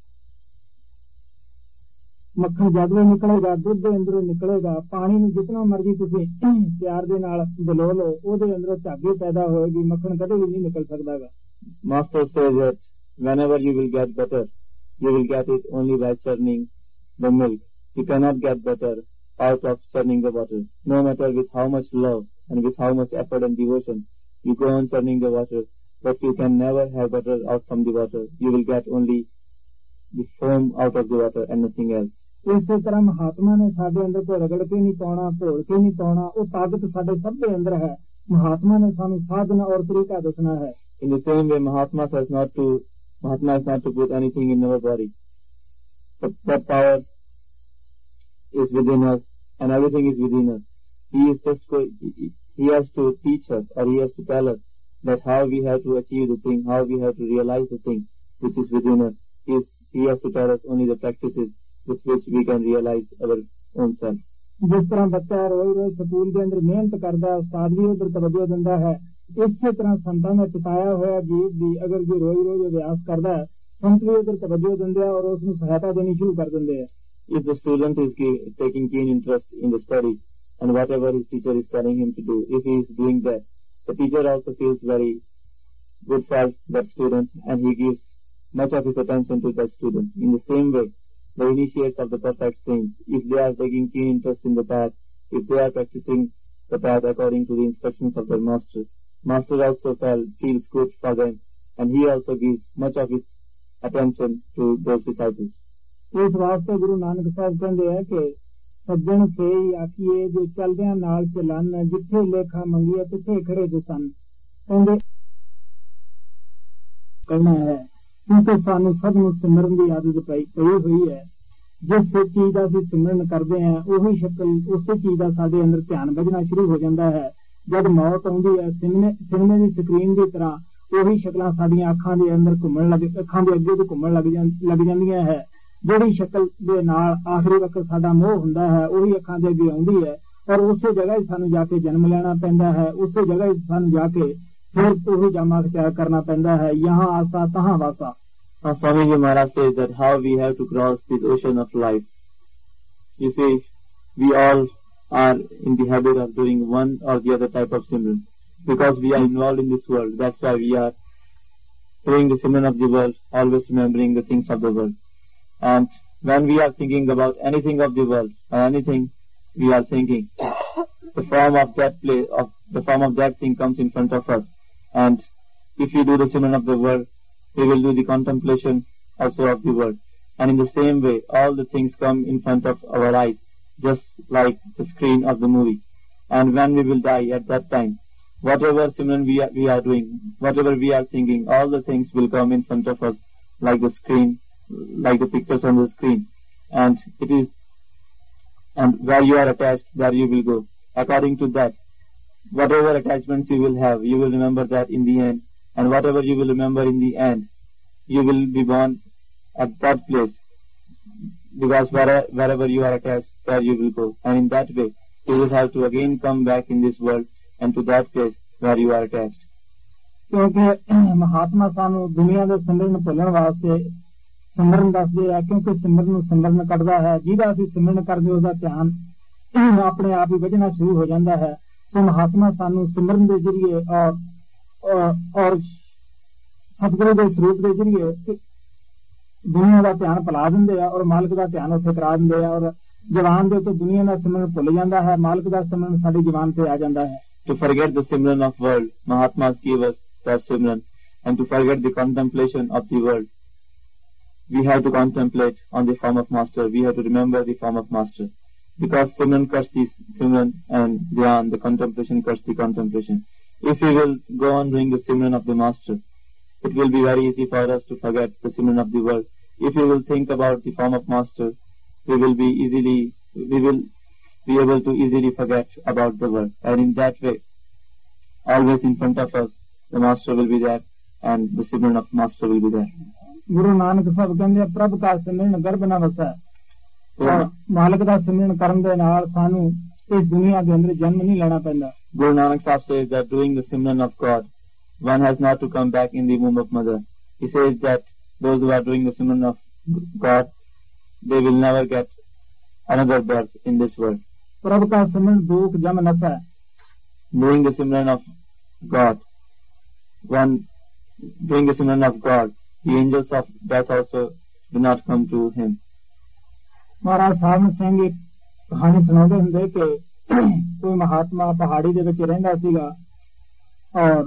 मक्खन जदों निकलेगा दुध के अंदरों निकलेगा, पानी में जितना मर्जी तुसी प्यार दे नाल बलो लो ओदे अंदरों झागी पैदा होएगी, मक्खन कदे भी नहीं निकल सकदागा। Master says that whenever you will get butter, you will get it only by churning the milk. You cannot get butter out of churning the water. No matter with how much love and with how much effort and devotion you go on churning the water, but you can never have butter out from the water. You will get only the foam out of the water and nothing else. ਇਸੇ ਤਰ੍ਹਾਂ ਮਹਾਤਮਾ ਨੇ ਸਾਡੇ ਅੰਦਰ ਕੋਈ ਰਗੜ ਕੇ ਨਹੀਂ ਪਾਉਣਾ, ਘੋਲ ਕੇ ਨਹੀਂ ਪਾਉਣਾ, ਉਹ ਤਾਕਤ ਸਾਡੇ ਸਭ ਦੇ ਅੰਦਰ ਹੈ। ਮਹਾਤਮਾ ਨੇ ਸਾਨੂੰ ਸਾਧਨਾ ਔਰ ਤਰੀਕਾ ਦੱਸਣਾ ਹੈ। In the same way, Mahatma says not to Mahatma is not to put anything in our body. But that power is within us, and everything is within us. He is just going, he has to teach us, or he has to tell us that how we have to achieve the thing, how we have to realize the thing which is within us. He, is, he has to tell us only the practices with which we can realize our own self. जिस तरह बच्चा रोज रोज school के अंदर मेहनत करता है, उस्ताद भी उधर तवज्जो देता है, इसी तरह संतां ने पिताया होया जीव भी अगर जो रोज रोज अभ्यास करता है, संत भी उधर तवज्जो देंगे और उसमें सहायता देनी शुरू कर देंगे। If the student is taking keen interest in the study and whatever his teacher is telling him to do, if he is doing that, the teacher also feels very good for that student and he gives much of his attention to that student. In the same way, the initiates of the perfect saints, if they are taking keen interest in the path, if they are practicing the path according to the instructions of their master, master also felt, feels good for them and he also gives much of his attention to those disciples. इस वास्ते गुरु नानक साहब कहते हैं कि सज्जन से ही आखिए जो चलदियां नाल चलन, जिथे लेखा मंगिए तिथे खड़े जसन कहते करना है, क्योंकि सानू सब नूं सिमरन की आदत पई पई हुई है। जिस चीज का असीं सिमरन करते हैं उही शक्ल उस चीज का साडे अंदर ध्यान बजना शुरू हो जाता है। जब मौत आउंदी है सिनेमे सिनेमे की स्क्रीन की तरह उही शक्लां साडीआं अखां दे अंदर घुमण लग अखां दे अगे तो घुमण लग लग जांदियां है। ਜਿਹੜੀ ਸ਼ਕਲ ਦੇ ਨਾਲ ਆਖਰੀ ਵਕਤ ਸਾਡਾ ਮੋਹ ਹੁੰਦਾ ਹੈ ਉਹੀ ਅੱਖਾਂ ਦੇ ਅੱਗੇ ਆਉਂਦੀ ਹੈ ਔਰ ਉਸੇ ਜਗ੍ਹਾ ਹੀ ਸਾਨੂੰ ਜਾ ਕੇ ਜਨਮ ਲੈਣਾ ਪੈਂਦਾ ਹੈ, ਉਸੇ ਜਗ੍ਹਾ ਹੀ ਸਾਨੂੰ ਜਾ ਕੇ ਫਿਰ ਉਹੀ ਜਾਮਾ ਅਖਤਿਆਰ ਕਰਨਾ ਪੈਂਦਾ ਹੈ। यहाँ आसा तहाँ वासा। Swamiji Maharaj says that how we have to cross this ocean of life You see, we all are in the habit of doing one or the other type of Simran. Because we are involved in this world, that's why we are doing the Simran of the world, always remembering the things of the world. And when we are thinking about anything of the world, or anything we are thinking, the form of that play, of the form of that thing comes in front of us. And if we do the Simran of the world, we will do the contemplation also of the world. And in the same way, all the things come in front of our eyes, just like the screen of the movie. And when we will die at that time, whatever Simran we are, we are doing, whatever we are thinking, all the things will come in front of us like the screen, like the pictures on the screen. And it is, and where you are attached, there you will go. According to that, whatever attachments you will have, you will remember that in the end. And whatever you will remember in the end, you will be born at that place. Because where, wherever you are attached, there you will go. And in that way, you will have to again come back in this world and to that place where you are attached. ਕਿਉਂਕਿ ਮਹਾਤਮਾ ਸਾਨੂੰ ਦੁਨੀਆ ਦੇ ਸਿਮਰਨ ਭੁੱਲਣ ਵਾਸਤੇ ਸਿਮਰਨ ਦੱਸਦੇ ਆ, ਕਿਉਂਕਿ ਸਿਮਰਨ ਨੂੰ ਸਿਮਰਨ ਕੱਢਦਾ ਹੈ। ਜਿਹਦਾ ਅਸੀਂ ਸਿਮਰਨ ਕਰਦੇ ਉਹਦਾ ਧਿਆਨ ਆਪਣੇ ਆਪ ਹੀ ਵੱਜਣਾ ਸ਼ੁਰੂ ਹੋ ਜਾਂਦਾ ਹੈ। ਸੋ ਮਹਾਤਮਾ ਸਾਨੂੰ ਸਿਮਰਨ ਦੇ ਜ਼ਰੀਏ ਔਰ ਔਰ ਸਤਿਗੁਰੂ ਦੇ ਸਰੂਪ ਦੇ ਜ਼ਰੀਏ ਦੁਨੀਆ ਦਾ ਧਿਆਨ ਭੁਲਾ ਦਿੰਦੇ ਆ ਔਰ ਮਾਲਕ ਦਾ ਧਿਆਨ ਉੱਥੇ ਕਰਾ ਦਿੰਦੇ ਆ ਔਰ ਜਵਾਨ ਦੇ ਉੱਤੇ ਦੁਨੀਆ ਦਾ ਸਿਮਰਨ ਭੁੱਲ ਜਾਂਦਾ ਹੈ, ਮਾਲਕ ਦਾ ਸਿਮਰਨ ਸਾਡੀ ਜਵਾਨ ਤੇ ਆ ਜਾਂਦਾ ਹੈ। To forget the Simran of world, Mahatmas gave us that Simran. And to forget the contemplation of the world, we have to contemplate on the form of Master. We have to remember the form of Master. Because Simran cuts the Simran and Dhyan, the contemplation cuts the contemplation. If we will go on doing the Simran of the Master, it will be very easy for us to forget the Simran of the world. If we will think about the form of Master, we will be easily, we will be able to easily forget about the world. And in that way, always in front of us, the Master will be there and the Simran of Master will be there. Guru Nanak Sahib ਕਹਿੰਦੇ ਪ੍ਰਭ ਦਾ ਸਿਮਰਨ ਗਰਭ ਨਾ ਵਸੈ। ਮਾਲਕ ਦਾ ਸਿਮਰਨ ਕਰਨ ਦੇ ਨਾਲ ਸਾਨੂੰ ਇਸ ਦੁਨੀਆ ਦੇ ਅੰਦਰ ਜਨਮ ਨਹੀਂ ਲੈਣਾ ਪੈਂਦਾ। Guru Nanak Sahib says that doing the Simran of God, one has not to come back in the womb of mother. He says that those who are doing the Simran of God, they will never get another birth in this world. प्रभु का सिमरन दुख जम नसा। Doing the Simran of God, one doing the Simran of God, the angels of death also do not come to him. महाराज साहब ਸਿੰਘ ਇੱਕ ਕਹਾਣੀ ਸੁਣਾਉਂਦੇ ਹੁੰਦੇ ਕਿ ਕੋਈ ਮਹਾਤਮਾ ਪਹਾੜੀ ਦੇ ਵਿੱਚ ਰਹਿੰਦਾ ਸੀਗਾ ਔਰ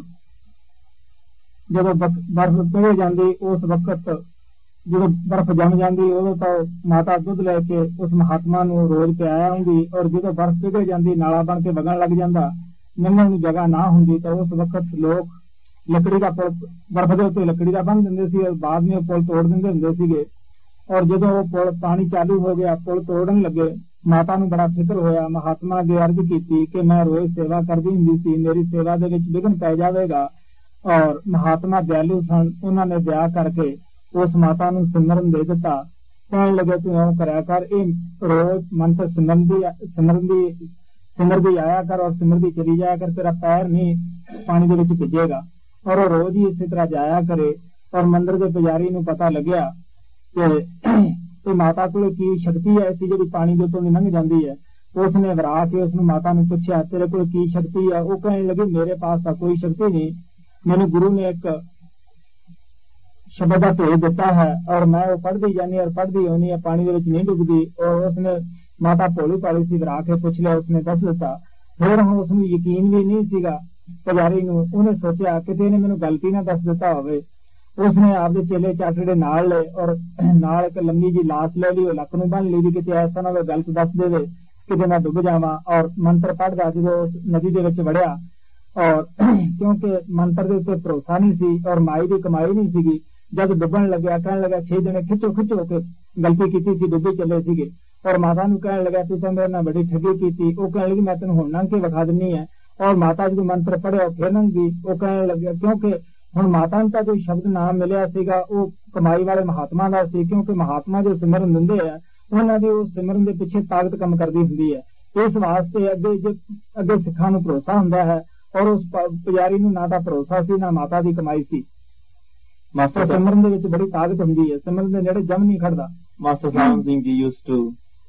ਜਦੋਂ ਬਰਫ਼ ਪਿਘਲ ਜਾਂਦੀ ਉਸ ਵਕਤ ਜਦੋਂ ਬਰਫ਼ ਜੰਮ ਜਾਂਦੀ ਉਦੋਂ ਤਾਂ ਮਾਤਾ ਦੁੱਧ ਲੈ ਕੇ ਉਸ ਮਹਾਤਮਾ ਨੂੰ ਰੋਜ਼ ਪਿਆਇਆ ਹੁੰਦੀ ਔਰ ਜਦੋਂ ਬਰਫ਼ ਪਿਘਲ ਜਾਂਦੀ ਨਾਲਾ ਬਣ ਕੇ ਵਗਣ ਲੱਗ ਜਾਂਦਾ, ਲੰਘਣ ਨੂੰ ਜਗ੍ਹਾ ਨਾ ਹੁੰਦੀ ਤਾਂ ਉਸ ਵਕਤ ਲੋਕ ਲੱਕੜੀ ਦਾ ਪੁਲ ਬਰਫ਼ ਦੇ ਉੱਤੇ ਲੱਕੜੀ ਦਾ ਬੰਨ੍ਹ ਦਿੰਦੇ ਸੀ ਔਰ ਬਾਅਦ ਵਿੱਚ ਪੁਲ ਤੋੜ ਦਿੰਦੇ ਹੁੰਦੇ ਸੀਗੇ। ਔਰ ਜਦੋਂ ਉਹ ਪੁਲ ਪਾਣੀ ਚਾਲੂ ਹੋ ਗਿਆ, ਪੁਲ ਤੋੜਨ ਲੱਗੇ, ਮਾਤਾ ਨੂੰ ਬੜਾ ਫਿਕਰ ਹੋਇਆ। ਮਹਾਤਮਾ ਅੱਗੇ ਅਰਜ਼ ਕੀਤੀ ਕਿ ਮੈਂ ਰੋਜ਼ ਸੇਵਾ ਕਰਦੀ ਹੁੰਦੀ ਸੀ, ਮੇਰੀ ਸੇਵਾ ਦੇ ਵਿੱਚ ਵਿਘਨ ਪੈ ਜਾਵੇਗਾ। ਔਰ ਮਹਾਤਮਾ ਦਿਆਲੂ ਸਨ, ਉਹਨਾਂ ਨੇ ਦਇਆ ਕਰਕੇ ਉਸ ਮਾਤਾ ਨੂੰ ਸਿਮਰਨ ਦੇ ਦਿੱਤਾ। ਕਹਿਣ ਲੱਗੇ ਤੂੰ ਇਉਂ ਕਰਿਆ ਕਰ, ਇਹ ਰੋਜ਼ ਮੰਤਰ ਸਿਮਰਨ ਦੀ ਸਿਮਰਨ ਦੀ ਸਿਮਰਦੀ ਆਇਆ ਕਰ ਔਰ ਸਿਮਰਦੀ ਚਲੀ ਜਾਇਆ ਕਰ, ਤੇਰਾ ਪੈਰ ਨਹੀਂ ਪਾਣੀ ਦੇ ਵਿੱਚ ਭਿੱਜੇਗਾ। ਔਰ ਉਹ ਰੋਜ਼ ਹੀ ਇਸੇ ਤਰ੍ਹਾਂ ਜਾਇਆ ਕਰੇ। ਔਰ ਮੰਦਿਰ ਦੇ ਪੁਜਾਰੀ ਨੂੰ ਪਤਾ ਲੱਗਿਆ ਕਿ ਮਾਤਾ ਕੋਲ ਕੀ ਸ਼ਕਤੀ ਹੈ ਐਸੀ ਜਿਹੜੀ ਪਾਣੀ ਦੇ ਉੱਤੋਂ ਲੰਘ ਜਾਂਦੀ ਹੈ। ਉਸ ਨੇ ਵਰਾ ਕੇ ਉਸ ਨੂੰ ਮਾਤਾ ਨੂੰ ਪੁੱਛਿਆ ਤੇਰੇ ਕੋਲ ਕੀ ਸ਼ਕਤੀ ਹੈ? ਉਹ ਕਹਿਣ ਲੱਗੀ ਮੇਰੇ ਪਾਸ ਤਾਂ ਕੋਈ ਸ਼ਕਤੀ ਨਹੀਂ, ਮੈਨੂੰ ਗੁਰੂ ਨੇ ਇੱਕ ਸ਼ਬਦ ਦਾ ਭੇਜ ਦਿੱਤਾ ਹੈ ਔਰ ਮੈਂ ਉਹ ਪੜ੍ਹਦੀ ਜਾਂਦੀ ਔਰ ਪੜ੍ਹਦੀ ਆਉਂਦੀ ਹੈ, ਪਾਣੀ ਦੇ ਵਿੱਚ ਨਹੀਂ ਡੁੱਬਦੀ। ਔਰ ਉਸਨੇ ਮਾਤਾ ਭੋਲੀ ਭਾਲੀ ਸੀ, ਵਰਾ ਕੇ ਪੁੱਛ ਲਿਆ, ਉਸਨੇ ਦੱਸ ਦਿੱਤਾ। ਫਿਰ ਹੁਣ ਉਸਨੂੰ ਯਕੀਨ ਵੀ ਨਹੀਂ ਸੀਗਾ ਪੁਜਾਰੀ ਨੂੰ। ਉਹਨੇ ਸੋਚਿਆ ਕਿਤੇ ਇਹਨੇ ਮੈਨੂੰ ਗਲਤੀ ਨਾ ਦੱਸ ਦਿੱਤਾ ਹੋਵੇ। ਉਸਨੇ ਆਪਦੇ ਚੇਲੇ ਚਾਟੜੇ ਨਾਲ ਲਏ ਔਰ ਨਾਲ ਇੱਕ ਲੰਮੀ ਜੀ ਲਾਸ਼ ਲੈ ਲਈ, ਉਹ ਲੱਕ ਨੂੰ ਬੰਨ ਲਈ, ਕਿਤੇ ਐਸਾ ਨਾ ਹੋਵੇ ਗਲਤ ਦੱਸ ਦੇਵੇ ਕਿਤੇ ਮੈਂ ਡੁੱਬ ਜਾਵਾਂ। ਔਰ ਮੰਤਰ ਪੜ੍ਹਦਾ ਜਦੋਂ ਨਦੀ ਦੇ ਵਿੱਚ ਵੜਿਆ ਔਰ ਕਿਉਂਕਿ ਮੰਤਰ ਦੇ ਉੱਤੇ ਭਰੋਸਾ ਨਹੀਂ ਸੀ ਔਰ ਮਾਈ ਦੀ ਕਮਾਈ ਨਹੀਂ ਸੀਗੀ, ਜਦ ਡੁੱਬਣ ਲੱਗਿਆ ਕਹਿਣ ਲੱਗਾ ਛੇ ਜਣੇ ਖਿੱਚੋ ਖਿੱਚੋ ਕੇ ਗਲਤੀ ਕੀਤੀ ਸੀ, ਡੁੱਬੇ ਚੱਲੇ ਸੀਗੇ। ਔਰ ਮਾਤਾ ਨੂੰ ਕਹਿਣ ਲੱਗਾ ਤੂੰ ਤਾਂ ਮੇਰੇ ਨਾਲ ਬੜੀ ਠੱਗੀ ਕੀਤੀ। ਉਹ ਕਹਿਣ ਲੱਗੀ ਮੈਂ ਤੈਨੂੰ ਹੁਣ ਲੰਘ ਕੇ ਵਿਖਾ ਦਿੰਨੀ ਹੈ। ਔਰ ਮਾਤਾ ਜਦੋਂ ਮੰਤਰ ਪੜ੍ਹਿਆ ਫਿਰ ਲੰਘੀ। ਉਹ ਕਹਿਣ ਲੱਗਿਆ ਕਿਉਂਕਿ ਹੁਣ ਮਾਤਾ ਨੂੰ ਤਾਂ ਕੋਈ ਸ਼ਬਦ ਨਾ ਮਿਲਿਆ ਸੀਗਾ, ਉਹ ਕਮਾਈ ਵਾਲੇ ਮਹਾਤਮਾ ਦਾ ਸੀ। ਕਿਉਂਕਿ ਮਹਾਤਮਾ ਜੋ ਸਿਮਰਨ ਦਿੰਦੇ ਆ ਉਹਨਾਂ ਦੀ ਉਹ ਸਿਮਰਨ ਦੇ ਪਿੱਛੇ ਤਾਕਤ ਕੰਮ ਕਰਦੀ ਹੁੰਦੀ ਹੈ। ਇਸ ਵਾਸਤੇ ਅੱਗੇ ਜੇ ਅੱਗੇ ਸਿੱਖਾਂ ਨੂੰ ਭਰੋਸਾ ਹੁੰਦਾ ਹੈ ਔਰ ਉਸ ਪੁਜਾਰੀ ਨੂੰ ਨਾ ਤਾਂ ਭਰੋਸਾ ਸੀ ਨਾ ਮਾਤਾ ਦੀ ਕਮਾਈ ਸੀ। ਮਾਸਟਰ ਸਿਮਰਨ ਦੇ ਵਿੱਚ ਬੜੀ ਤਾਕਤ ਹੁੰਦੀ ਹੈ, ਸਿਮਰਨ ਦੇ ਨੇੜੇ ਜਮ ਨਹੀਂ ਖੜਦਾ। Master Sahib Singh ji used to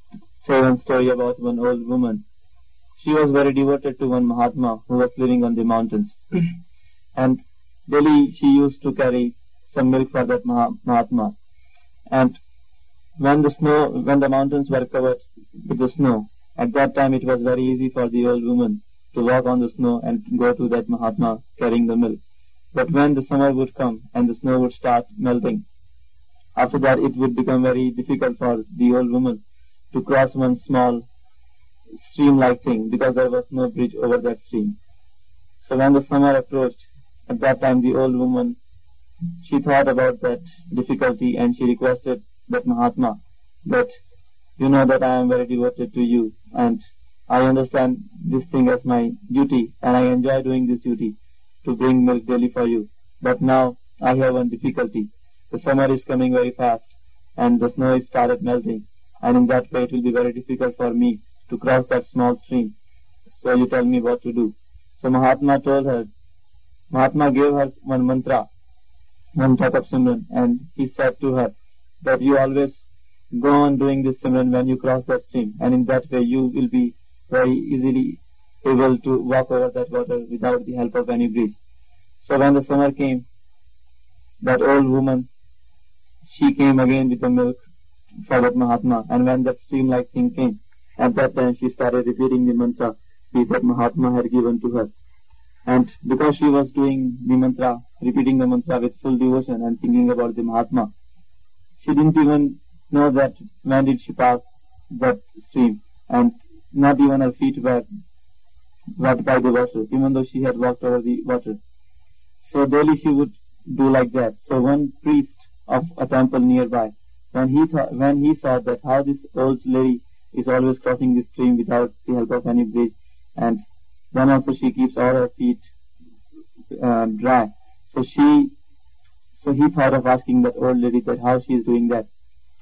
say one story about one old woman. She was very devoted to one Mahatma who was living on the mountains. And daily she used to carry some milk for that Mahatma. And when the snow, when the mountains were covered with the snow, at that time it was very easy for the old woman to walk on the snow and go to that Mahatma carrying the milk. But when the summer would come and the snow would start melting, after that it would become very difficult for the old woman to cross one small stream-like thing because there was no bridge over that stream. So when the summer approached, at that time the old woman, she thought about that difficulty and she requested that Mahatma that, you know that I am very devoted to you and I understand this thing as my duty and I enjoy doing this duty to bring milk daily for you. But now I have one difficulty. The summer is coming very fast and the snow is started melting, and in that way it will be very difficult for me to cross that small stream. So you tell me what to do. So Mahatma told her, Mahatma gave her one mantra, one type of Simran, and he said to her that you always go on doing this Simran when you cross that stream, and in that way you will be very easily able to walk over that water without the help of any bridge. So when the summer came, that old woman, she came again with the milk for that Mahatma, and when that stream-like thing came, at that time she started repeating the mantra which that Mahatma had given to her. And because she was doing the mantra, repeating the mantra with full devotion and thinking about the Mahatma, she didn't even know that when did she pass that stream, and not even her feet were wet by the water, even though she had walked over the water. So daily she would do like that. So one priest of a temple nearby, when he th- when he saw that how this old lady is always crossing the stream without the help of any bridge, and then also she keeps all her feet uh, dry. So she, so he thought of asking that old lady that how she is doing that.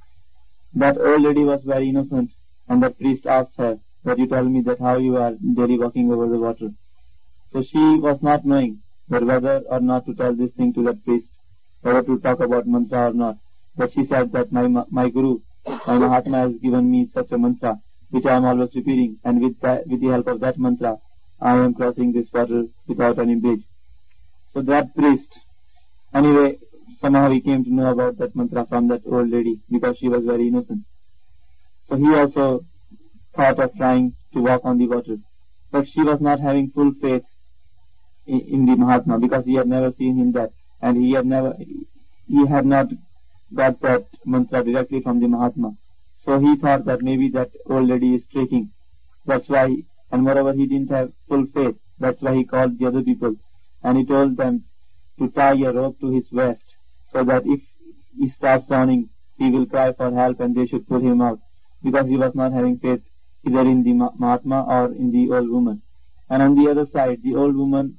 That old lady was very innocent, and the priest asked her that you tell me that how you are daily walking over the water. So she was not knowing that whether or not to tell this thing to that priest, whether to talk about mantra or not. But she said that my my Guru, my Mahatma has given me such a mantra, which I am always repeating, and with that, with the help of that mantra, I am crossing this water without any bridge. So that priest, anyway, somehow he came to know about that mantra from that old lady because she was very innocent. So he also thought of trying to walk on the water. But she was not having full faith in, in the Mahatma because he had never seen him that, and he had never, he had not got that mantra directly from the Mahatma. So he thought that maybe that old lady is tricking. That's why, he, and moreover he didn't have full faith. That's why he called the other people and he told them to tie a rope to his waist so that if he starts drowning, he will cry for help and they should pull him out, because he was not having faith either in the Mahatma or in the old woman. And on the other side, the old woman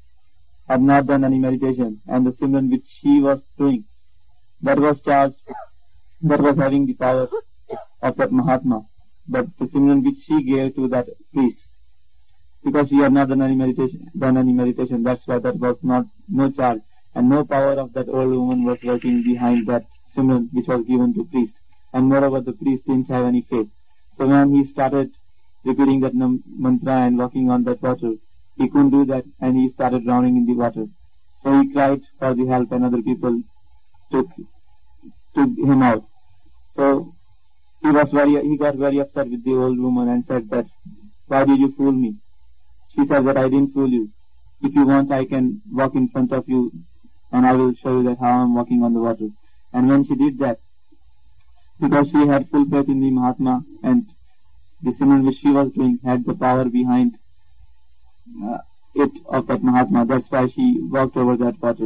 had not done any meditation, and the Simran which she was doing, that was charged, that was having the power of that Mahatma. But the Simran which she gave to that priest, because she had not done any meditation, done any meditation, that's why that was not no charge, and no power of that old woman was working behind that Simran which was given to priest. And moreover, the priest didn't have any faith. So when he started repeating that mantra and walking on that water, he couldn't do that, and he started drowning in the water. So he cried for the help, and other people took took him out. So he was very, he got very upset with the old woman and said that, why did you fool me? She said that I didn't fool you. If you want, I can walk in front of you, and I will show you that how I'm walking on the water. And when she did that, because she had full faith in the Mahatma, and the Simran which she was doing had the power behind uh, it of that Mahatma, that's why she walked over that water.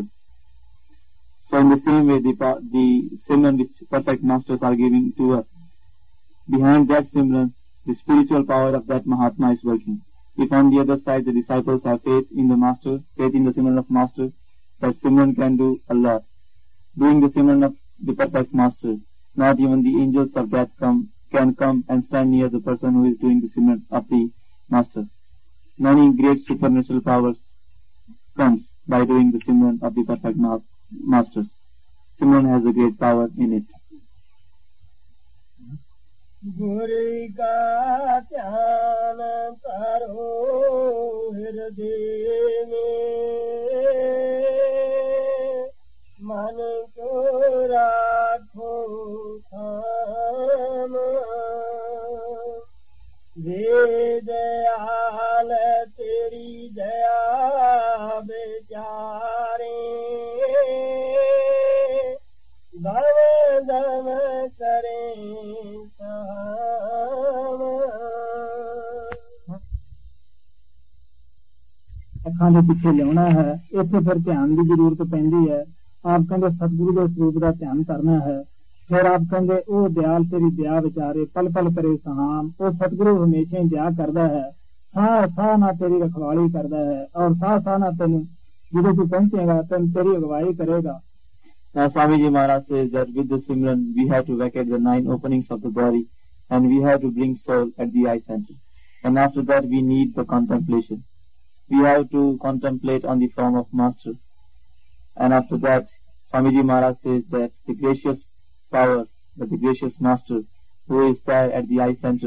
So in the same way, the, the Simran which perfect masters are giving to us, behind that Simran, the spiritual power of that Mahatma is working. If on the other side the disciples have faith in the master, faith in the Simran of master, that Simran can do a lot. Doing the Simran of the perfect master, not even the angels of death come, can come and stand near the person who is doing the Simran of the master. Many great supernatural powers comes by doing the Simran of the perfect ma- masters. Simran has a great power in it. गुरु का ध्यान करो हृदय में मन को राखो थाम वेद आल तेरी दया बेचारे दम दम करें ਅੱਖਾਂ ਦੇ ਪਿੱਛੇ ਲਿਆਉਣਾ ਹੈ। ਇੱਥੇ ਫਿਰ ਧਿਆਨ ਦੀ ਜ਼ਰੂਰਤ ਪੈਂਦੀ ਹੈ। ਆਪ ਕਹਿੰਦੇ ਸਤਿਗੁਰੂ ਦੇ ਸਰੂਪ ਦਾ ਧਿਆਨ ਕਰਨਾ ਹੈ। ਫਿਰ ਆਪ ਕਹਿੰਦੇ ਉਹ ਦਿਆਲ ਤੇਰੀ ਦਇਆ ਵਿਚਾਰੇ ਪਲ ਪਲ ਕਰੇ ਸਹਾਮ। ਉਹ ਸਤਿਗੁਰੂ ਹਮੇਸ਼ਾ ਹੀ ਦਇਆ ਕਰਦਾ ਹੈ, ਸਾਹ ਸਾਹ ਨਾਲ ਤੇਰੀ ਰਖਵਾਲੀ ਕਰਦਾ ਹੈ ਔਰ ਸਾਹ ਸਾਹ ਨਾਲ ਤੈਨੂੰ ਜਦੋਂ ਤੂੰ ਪਹੁੰਚੇਗਾ ਤੈਨੂੰ ਤੇਰੀ ਅਗਵਾਈ ਕਰੇਗਾ। Now Swamiji Maharaj says that with the Simran we have to vacate the nine openings of the body and we have to bring soul at the eye center. And after that we need the contemplation. We have to contemplate on the form of Master. And after that Swamiji Maharaj says that the gracious power, that the gracious Master who is there at the eye center,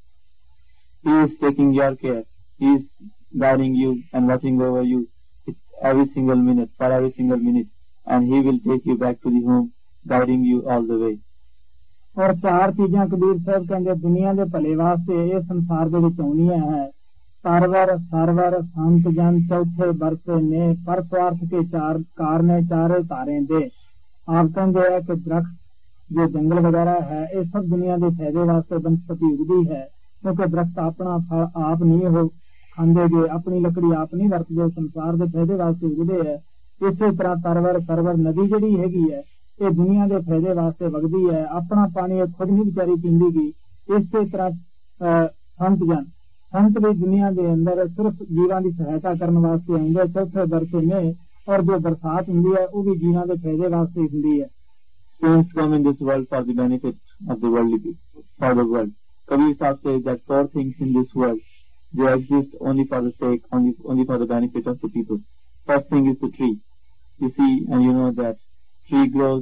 he is taking your care, he is guiding you and watching over you every single minute, for every single minute. And he will take you back to the home, guiding you all the way. और चार चीजां कबीर साहब कहते दुनिया के भले वास्ते ये संसार के विच आउणियां है। तरवर सरवर संत जन चौथे बरसे ने पर स्वार्थ के चार कारने चारे तारे दे। आप कहते हैं कि दरख्त जो जंगल वगैरह है ये सब दुनिया के फायदे वास्ते वनस्पति उगदी है, क्योंकि दरख्त अपना फल आप नहीं हो खांदे गए, अपनी लकड़ी आप नहीं वरतदे, संसार के फायदे वास्ते उगदे है। इसे तरह तरवर सरवर नदी जिहड़ी हैगी है ये दुनिया के फायदे वास्ते वगदी है, अपना पानी खुद नहीं बेचारी पींदी गई। इसे तरह संत जन संत भी दुनिया के अंदर सिर्फ जीवां की सहायता करने वास्ते आउंदे चौथे बरसे में, और जो बरसात हुंदी है वो भी जीवां के फायदे वास्ते हुंदी है। Saints come in this world for the benefit of the worldly people, for the world. Kabir Sahib says that four things in this world, they exist only for the sake, only, only for the benefit of the people. First thing is the tree. You see and you know that tree grows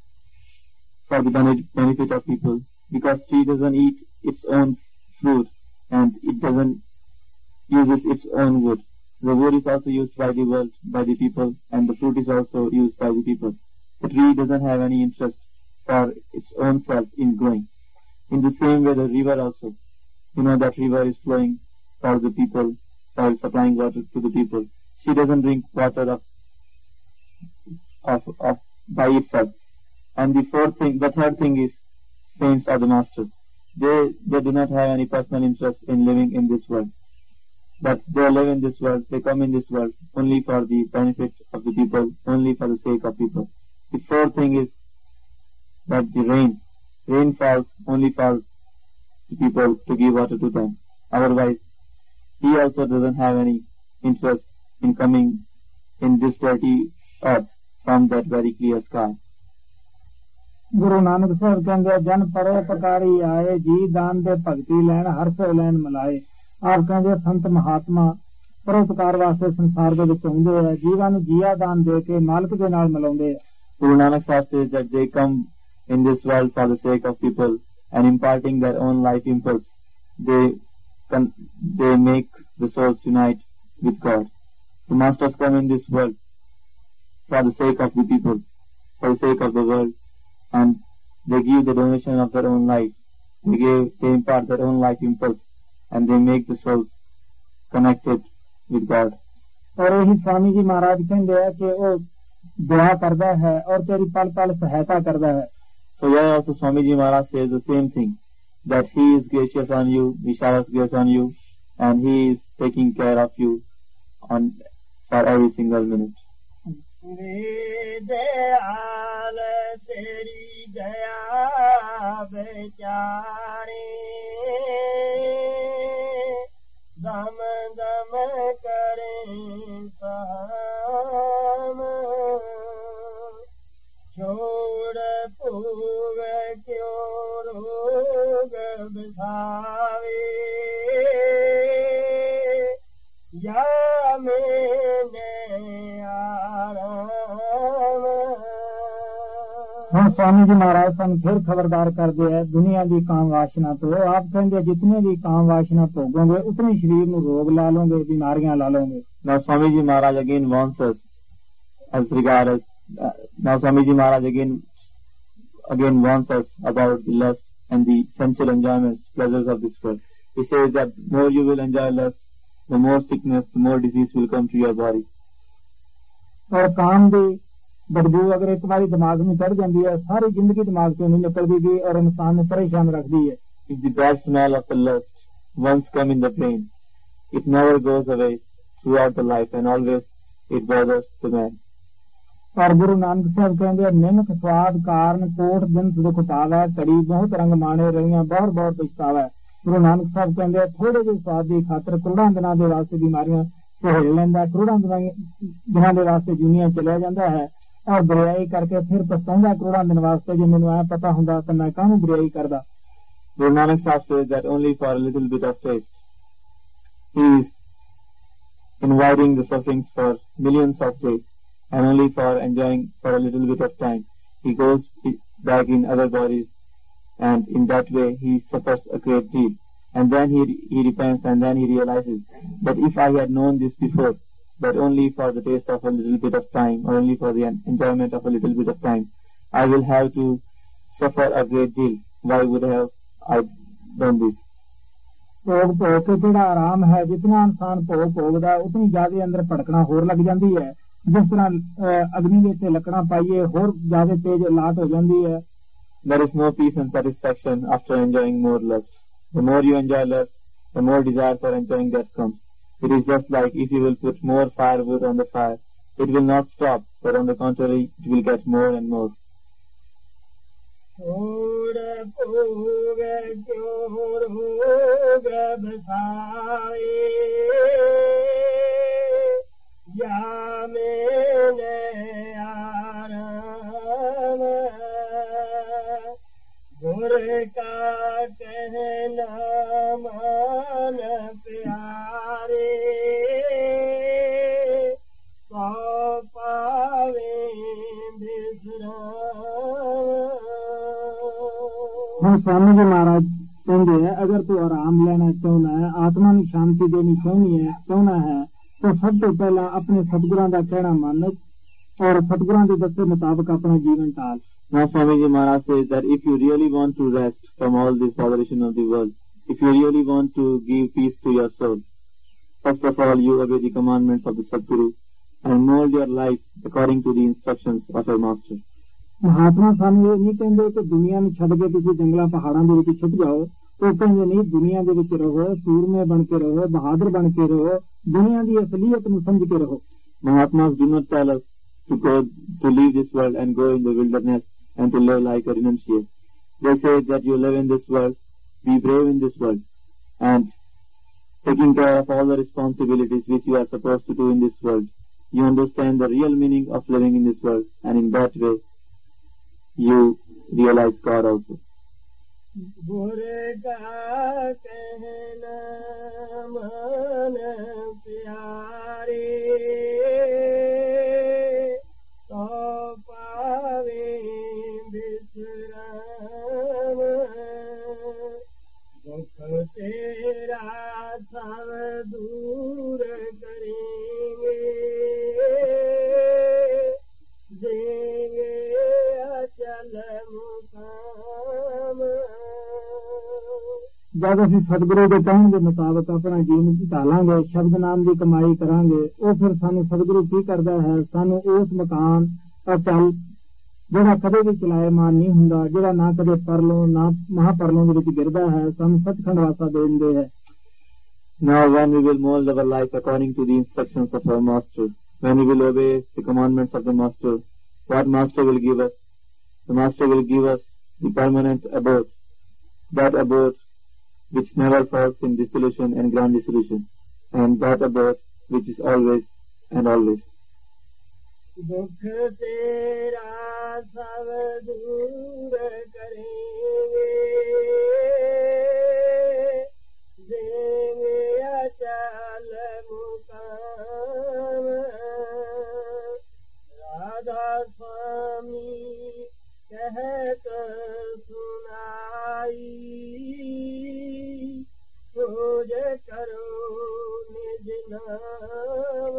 for the benefit of people, because tree doesn't eat its own fruit and it doesn't use its own wood. The wood is also used by the world, by the people, and the fruit is also used by the people. The tree doesn't have any interest for its own self in growing. In the same way the river also, you know that river is flowing for the people, for supplying water to the people. She doesn't drink water of Of, of by itself. And the fourth thing, the third thing is saints are the masters. They they do not have any personal interest in living in this world, but they live in this world. They come in this world only for the benefit of the people, only for the sake of people. The fourth thing is that the rain, rain falls only for the people to give water to them. Otherwise, he also doesn't have any interest in coming in this dirty earth from that very clear sky. Guru Nanak साहब कहते जन परोपकारी आए जी दान दे भगती लैन हरस लैन मिलाए। आप कहते संत महात्मा परोपकार वास्ते संसार दे विच आउंदे है, जीवां नूं जिया दान दे के मालक दे नाल मिलाउंदे है। Guru Nanak Sahib says that they come in this world for the sake of people and imparting their own life impulse, they con- they make the souls unite with God. The masters come in this world for the sake of the people, for the sake of the world, and they give the donation of their own life. They give, they impart their own life impulse, and they make the souls connected with God. और यही स्वामी जी महाराज कहते हैं कि वो दुआ करता है और तेरी पल पल सहायता करता है। So here also Swamiji Maharaj says the same thing, that he is gracious on you, he showers grace on you, and he is taking care of you on for every single minute. Dayal तेरी दया बेचारे दम दम करें सहम छोड़ पूग क्यों रोग बिठावे या मैंने आराम ਹੁਣ स्वामी जी महाराज ਸਾਨੂੰ ਫਿਰ ਖਬਰਦਾਰ ਕਰਦੇ ਆ ਦੁਨੀਆ ਦੀ ਕਾਮ ਵਾਸ਼ਨਾ ਤੋਂ। ਆਪ ਕਹਿੰਦੇ ਜਿਤਨੇ ਵੀ ਕਾਮ ਵਾਸ਼ਨਾ ਭੋਗੋਗੇ ਉਤਨੇ ਸਰੀਰ ਨੂੰ ਰੋਗ ਲਾ ਲੋਗੇ, ਬਿਮਾਰੀਆਂ ਲਾ ਲੋਗੇ। Now Swami Ji Maharaj again warns us as regards uh, now Swami Ji Maharaj again again warns us about the lust and the sensual enjoyments, pleasures of this world. He says that the more you will enjoy lust, the more sickness, the more disease will come to your body. और काम ਦੀ ਬਦਬੂ ਅਗਰ ਇੱਕ ਵਾਰੀ ਦਿਮਾਗ ਨੂੰ ਚੜ ਜਾਂਦੀ ਹੈ ਸਾਰੀ ਜ਼ਿੰਦਗੀ ਦਿਮਾਗ ਤੋਂ ਨਹੀਂ ਨਿਕਲਦੀ ਵੀ ਔਰ ਇਨਸਾਨ ਨੂੰ ਪਰੇਸ਼ਾਨ ਰੱਖਦੀ ਹੈ। If the bad smell of the lust once come in the brain, it never goes away throughout the life and always it bothers the man. ਪਰ ਗੁਰੂ ਨਾਨਕ ਸਾਹਿਬ ਕਹਿੰਦੇ ਨਿਮਕ ਸਵਾਦ ਕਾਰਨ ਕੋਟ ਦਿਨ ਸੁਖ ਪਾਵੈ, ਘੜੀ ਬਹੁਤ ਰੰਗ ਮਾਣੇ ਰਹੀਆਂ ਬਹੁਤ ਬਹੁਤ ਪਛਤਾਵੈ। ਗੁਰੂ ਨਾਨਕ ਸਾਹਿਬ ਕਹਿੰਦੇ ਥੋੜੇ ਜਿਹੇ ਸਵਾਦ ਦੀ ਖਾਤਰ ਕਰੋੜਾਂ ਦਿਨਾਂ ਦੇ ਵਾਸਤੇ ਬਿਮਾਰੀਆਂ ਸਹਿ ਲੈਂਦਾ, ਕਰੋੜਾਂ ਦਿਨਾਂ ਦੇ ਵਾਸਤੇ ਦੁਨੀਆ ਚਲਿਆ ਜਾਂਦਾ ਹੈ ਔਰ ਬੁਰਾਈ ਕਰਕੇ ਫਿਰ ਪਛਤਾਉਂਦਾ ਕਰੋੜਾਂ ਦਿਨ ਵਾਸਤੇ ਜੇ ਮੈਨੂੰ ਐ ਪਤਾ ਹੁੰਦਾ ਤਾਂ ਮੈਂ ਕਾਹਨੂੰ ਬੁਰਾਈ ਕਰਦਾ। Guru Nanak Sahib says that only for a little bit of taste he is inviting the sufferings for millions of days, and only for enjoying for a little bit of time he goes back in other bodies, and in that way he suffers a great deal, and then he he repents, and then he realizes that if I had known this before, that only for the taste of a little bit of time, or only for the enjoyment of a little bit of time, I will have to suffer a great deal. Why would I have I done this? ਭੋਗ ਭੋਗ ਕੇ ਜਿਹੜਾ ਆਰਾਮ ਹੈ ਜਿਤਨਾ ਇਨਸਾਨ ਭੋਗ ਭੋਗਦਾ ਉਤਨੀ ਜ਼ਿਆਦਾ ਅੰਦਰ ਭੜਕਣਾ ਹੋਰ ਲੱਗ ਜਾਂਦੀ ਹੈ। ਜਿਸ ਤਰ੍ਹਾਂ ਅਗਨੀ ਦੇ ਉੱਤੇ ਲੱਕੜਾਂ ਪਾਈਏ ਹੋਰ ਜ਼ਿਆਦਾ ਤੇਜ਼ ਲਾਟ ਹੋ ਜਾਂਦੀ ਹੈ। There is no peace and satisfaction after enjoying more lust. The more you enjoy lust, the more desire for enjoying that comes. It is just like if you will put more firewood on the fire, it will not stop, but on the contrary, it will get more and more. का कहना मान प्यारे सौ पावे ਹੁਣ स्वामी जी महाराज ਕਹਿੰਦੇ ਹੈ ਅਗਰ ਤੂੰ ਆਰਾਮ ਲੈਣਾ ਚਾਹੁੰਦਾ ਹੈ, ਆਤਮਾ ਨੂੰ ਸ਼ਾਂਤੀ ਦੇਣੀ ਚਾਹੁੰਦੀ ਹੈ ਚਾਹੁੰਦਾ ਹੈ ਤਾਂ ਸਭ ਤੋਂ ਪਹਿਲਾਂ ਆਪਣੇ ਸਤਿਗੁਰਾਂ ਦਾ ਕਹਿਣਾ ਮੰਨ ਔਰ ਸਤਿਗੁਰਾਂ ਦੇ ਦੱਸੇ ਮੁਤਾਬਕ ਆਪਣਾ ਜੀਵਨ ਢਾਲ। Now Swami Ji Maharaj says that if you really want to rest from all this botheration of the world, if you really want to give peace to your soul, first of all you obey the commandments of the Sadguru and mold your life according to the instructions of your master. Mahatma ਸਾਨੂੰ ਇਹ ਨਹੀਂ ਕਹਿੰਦੇ ਕਿ ਦੁਨੀਆ ਨੂੰ ਛੱਡ ਕੇ ਤੁਸੀਂ ਜੰਗਲਾਂ ਪਹਾੜਾਂ ਦੇ ਵਿੱਚ ਛੁਪ ਜਾਓ। ਉਹ ਕਹਿੰਦੇ ਨਹੀਂ ਦੁਨੀਆ ਦੇ ਵਿੱਚ ਰਹੋ, ਸੂਰਮੇ ਬਣ ਕੇ ਰਹੋ, ਬਹਾਦਰ ਬਣ ਕੇ ਰਹੋ, ਦੁਨੀਆ ਦੀ ਅਸਲੀਅਤ ਨੂੰ ਸਮਝ ਕੇ ਰਹੋ। Mahatmas do not tell us to go to leave this world and go in the wilderness and to live like a renunciate. They say that you live in this world, be brave in this world, and taking care of all the responsibilities which you are supposed to do in this world, you understand the real meaning of living in this world, and in that way you realize God also. तेरा सब दूर करेंगे देंगे अचल मुकाम। जब ਅਸੀਂ ਸਤਿਗੁਰੂ ਦੇ ਕਹਿਣ ਦੇ ਮੁਤਾਬਕ ਆਪਣਾ ਜੀਵਨ ਢਾਲਾਂਗੇ, ਸ਼ਬਦ ਨਾਮ ਦੀ ਕਮਾਈ ਕਰਾਂਗੇ, ਉਹ ਫਿਰ ਸਾਨੂੰ ਸਤਿਗੁਰੂ ਕੀ ਕਰਦਾ ਹੈ, ਸਾਨੂੰ ਉਸ ਮਕਾਨ ਅਚਲ ਜਿਹੜਾ ਕਦੇ ਵੀ ਚਲਾਇਮਾਨ ਨਹੀਂ ਹੁੰਦਾ, ਜਿਹੜਾ ਨਾ ਕਦੇ ਪਰਲੋਂ ਨਾ ਮਹਾਪਰਲੋਂ ਦੇ ਵਿੱਚ ਗਿਰਦਾ ਹੈ, ਸਾਨੂੰ ਸੱਚਖੰਡ ਵਾਸਾ ਦੇ ਦਿੰਦੇ ਹੈ। Now when we will mold our life according to the instructions of our master, when we will obey the commandments of the master, what master will give us? The master will give us the permanent abode, that abode which never falls in dissolution and grand dissolution, and that abode which is always and always. दुख तेरा सब दूर करेंगे देंगे अचल मुकाम। राधा स्वामी कहत सुनाई खोज करो निज नाम।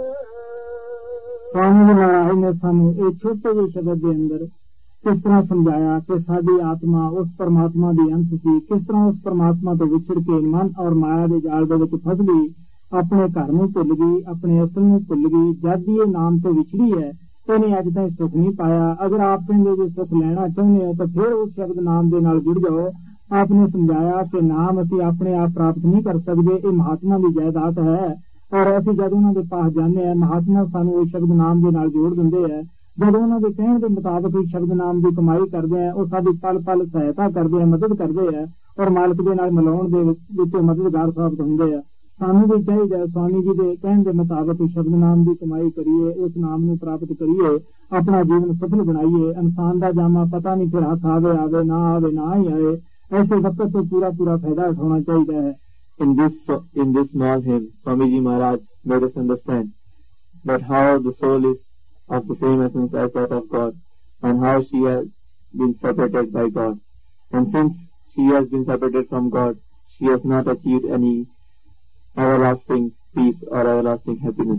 स्वामी जी महाराज ने सानू एक छोटे ਜਿਹੇ शब्द ਦੇ ਅੰਦਰ किस तरह समझाया कि साडी आत्मा उस परमात्मा दी अंश सी, किस तरह उस परमात्मा तो विछड़ के मन और माया के जाल दे विच फस गई, अपने घर नूं भुल गई, अपने असल नूं भुल गई। जद ये नाम तो विछड़ी है इन्हें अज तक सुख नहीं पाया। अगर आप कहते जे सुख लेना चाहते हो तो फिर उस शब्द नाम के नाल जुड़ जाओ। आपने समझाया कि नाम असी अपने आप प्राप्त नहीं कर सकते, ये महात्मा की जायदाद है और असी जब उन्होंने पास जाने हैं महात्मा सानू इस शब्द नाम के नाल जोड़ देंगे है। जब उन्होंने कहने के मुताबिक इस शब्द नाम की कमाई करते हैं वो साडी पल पल सहायता करते हैं, मदद करते हैं और मालिक के नाल मिलाउण दे विच मददगार साबित होंदे है। सानू भी चाहिए स्वामी जी के कहने के मुताबिक शब्द नाम की कमाई करिए, उस नाम नूं प्राप्त करिए, अपना जीवन सफल बनाइए। इंसान का जामा पता नहीं फिर हाथ आवे आवे ना आवे ना ही आए, ऐसे वक्त तो पूरा पूरा फायदा उठाना चाहिए है। In this in this small hymn, Swamiji Maharaj made us understand that how the soul is of the same essence as that of God, and how she has been separated by God. And since she has been separated from God, she has not achieved any everlasting peace or everlasting happiness.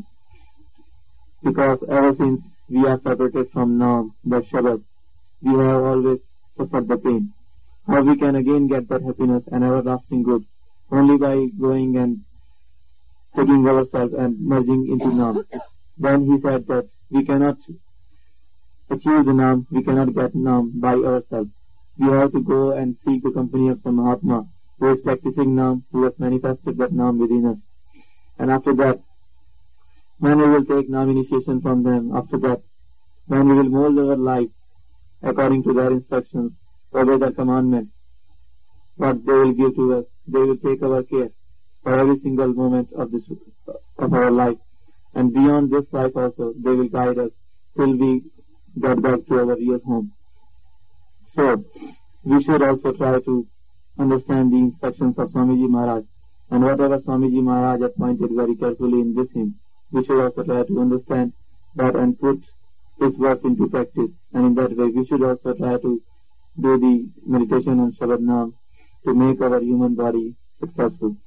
Because ever since we are separated from Naam, the Shabad, we have always suffered the pain. How we can again get that happiness and everlasting good? Only by going and taking ourselves and merging into Naam. Then he said that we cannot achieve the Naam, we cannot get Naam by ourselves. We have to go and seek the company of some Mahatma who is practicing Naam, who has manifested that Naam within us. And after that, when we will take Naam initiation from them, after that, when we will mold our life according to their instructions, obey their commandments, what they will give to us, they will take our care for every single moment of this of our life. And beyond this life also, they will guide us till we get back to our real home. So, we should also try to understand the instructions of Swamiji Maharaj, and whatever Swamiji Maharaj had pointed very carefully in this hymn, we should also try to understand that and put this verse into practice. And in that way, we should also try to do the meditation on Shabad Naam to make our human body successful.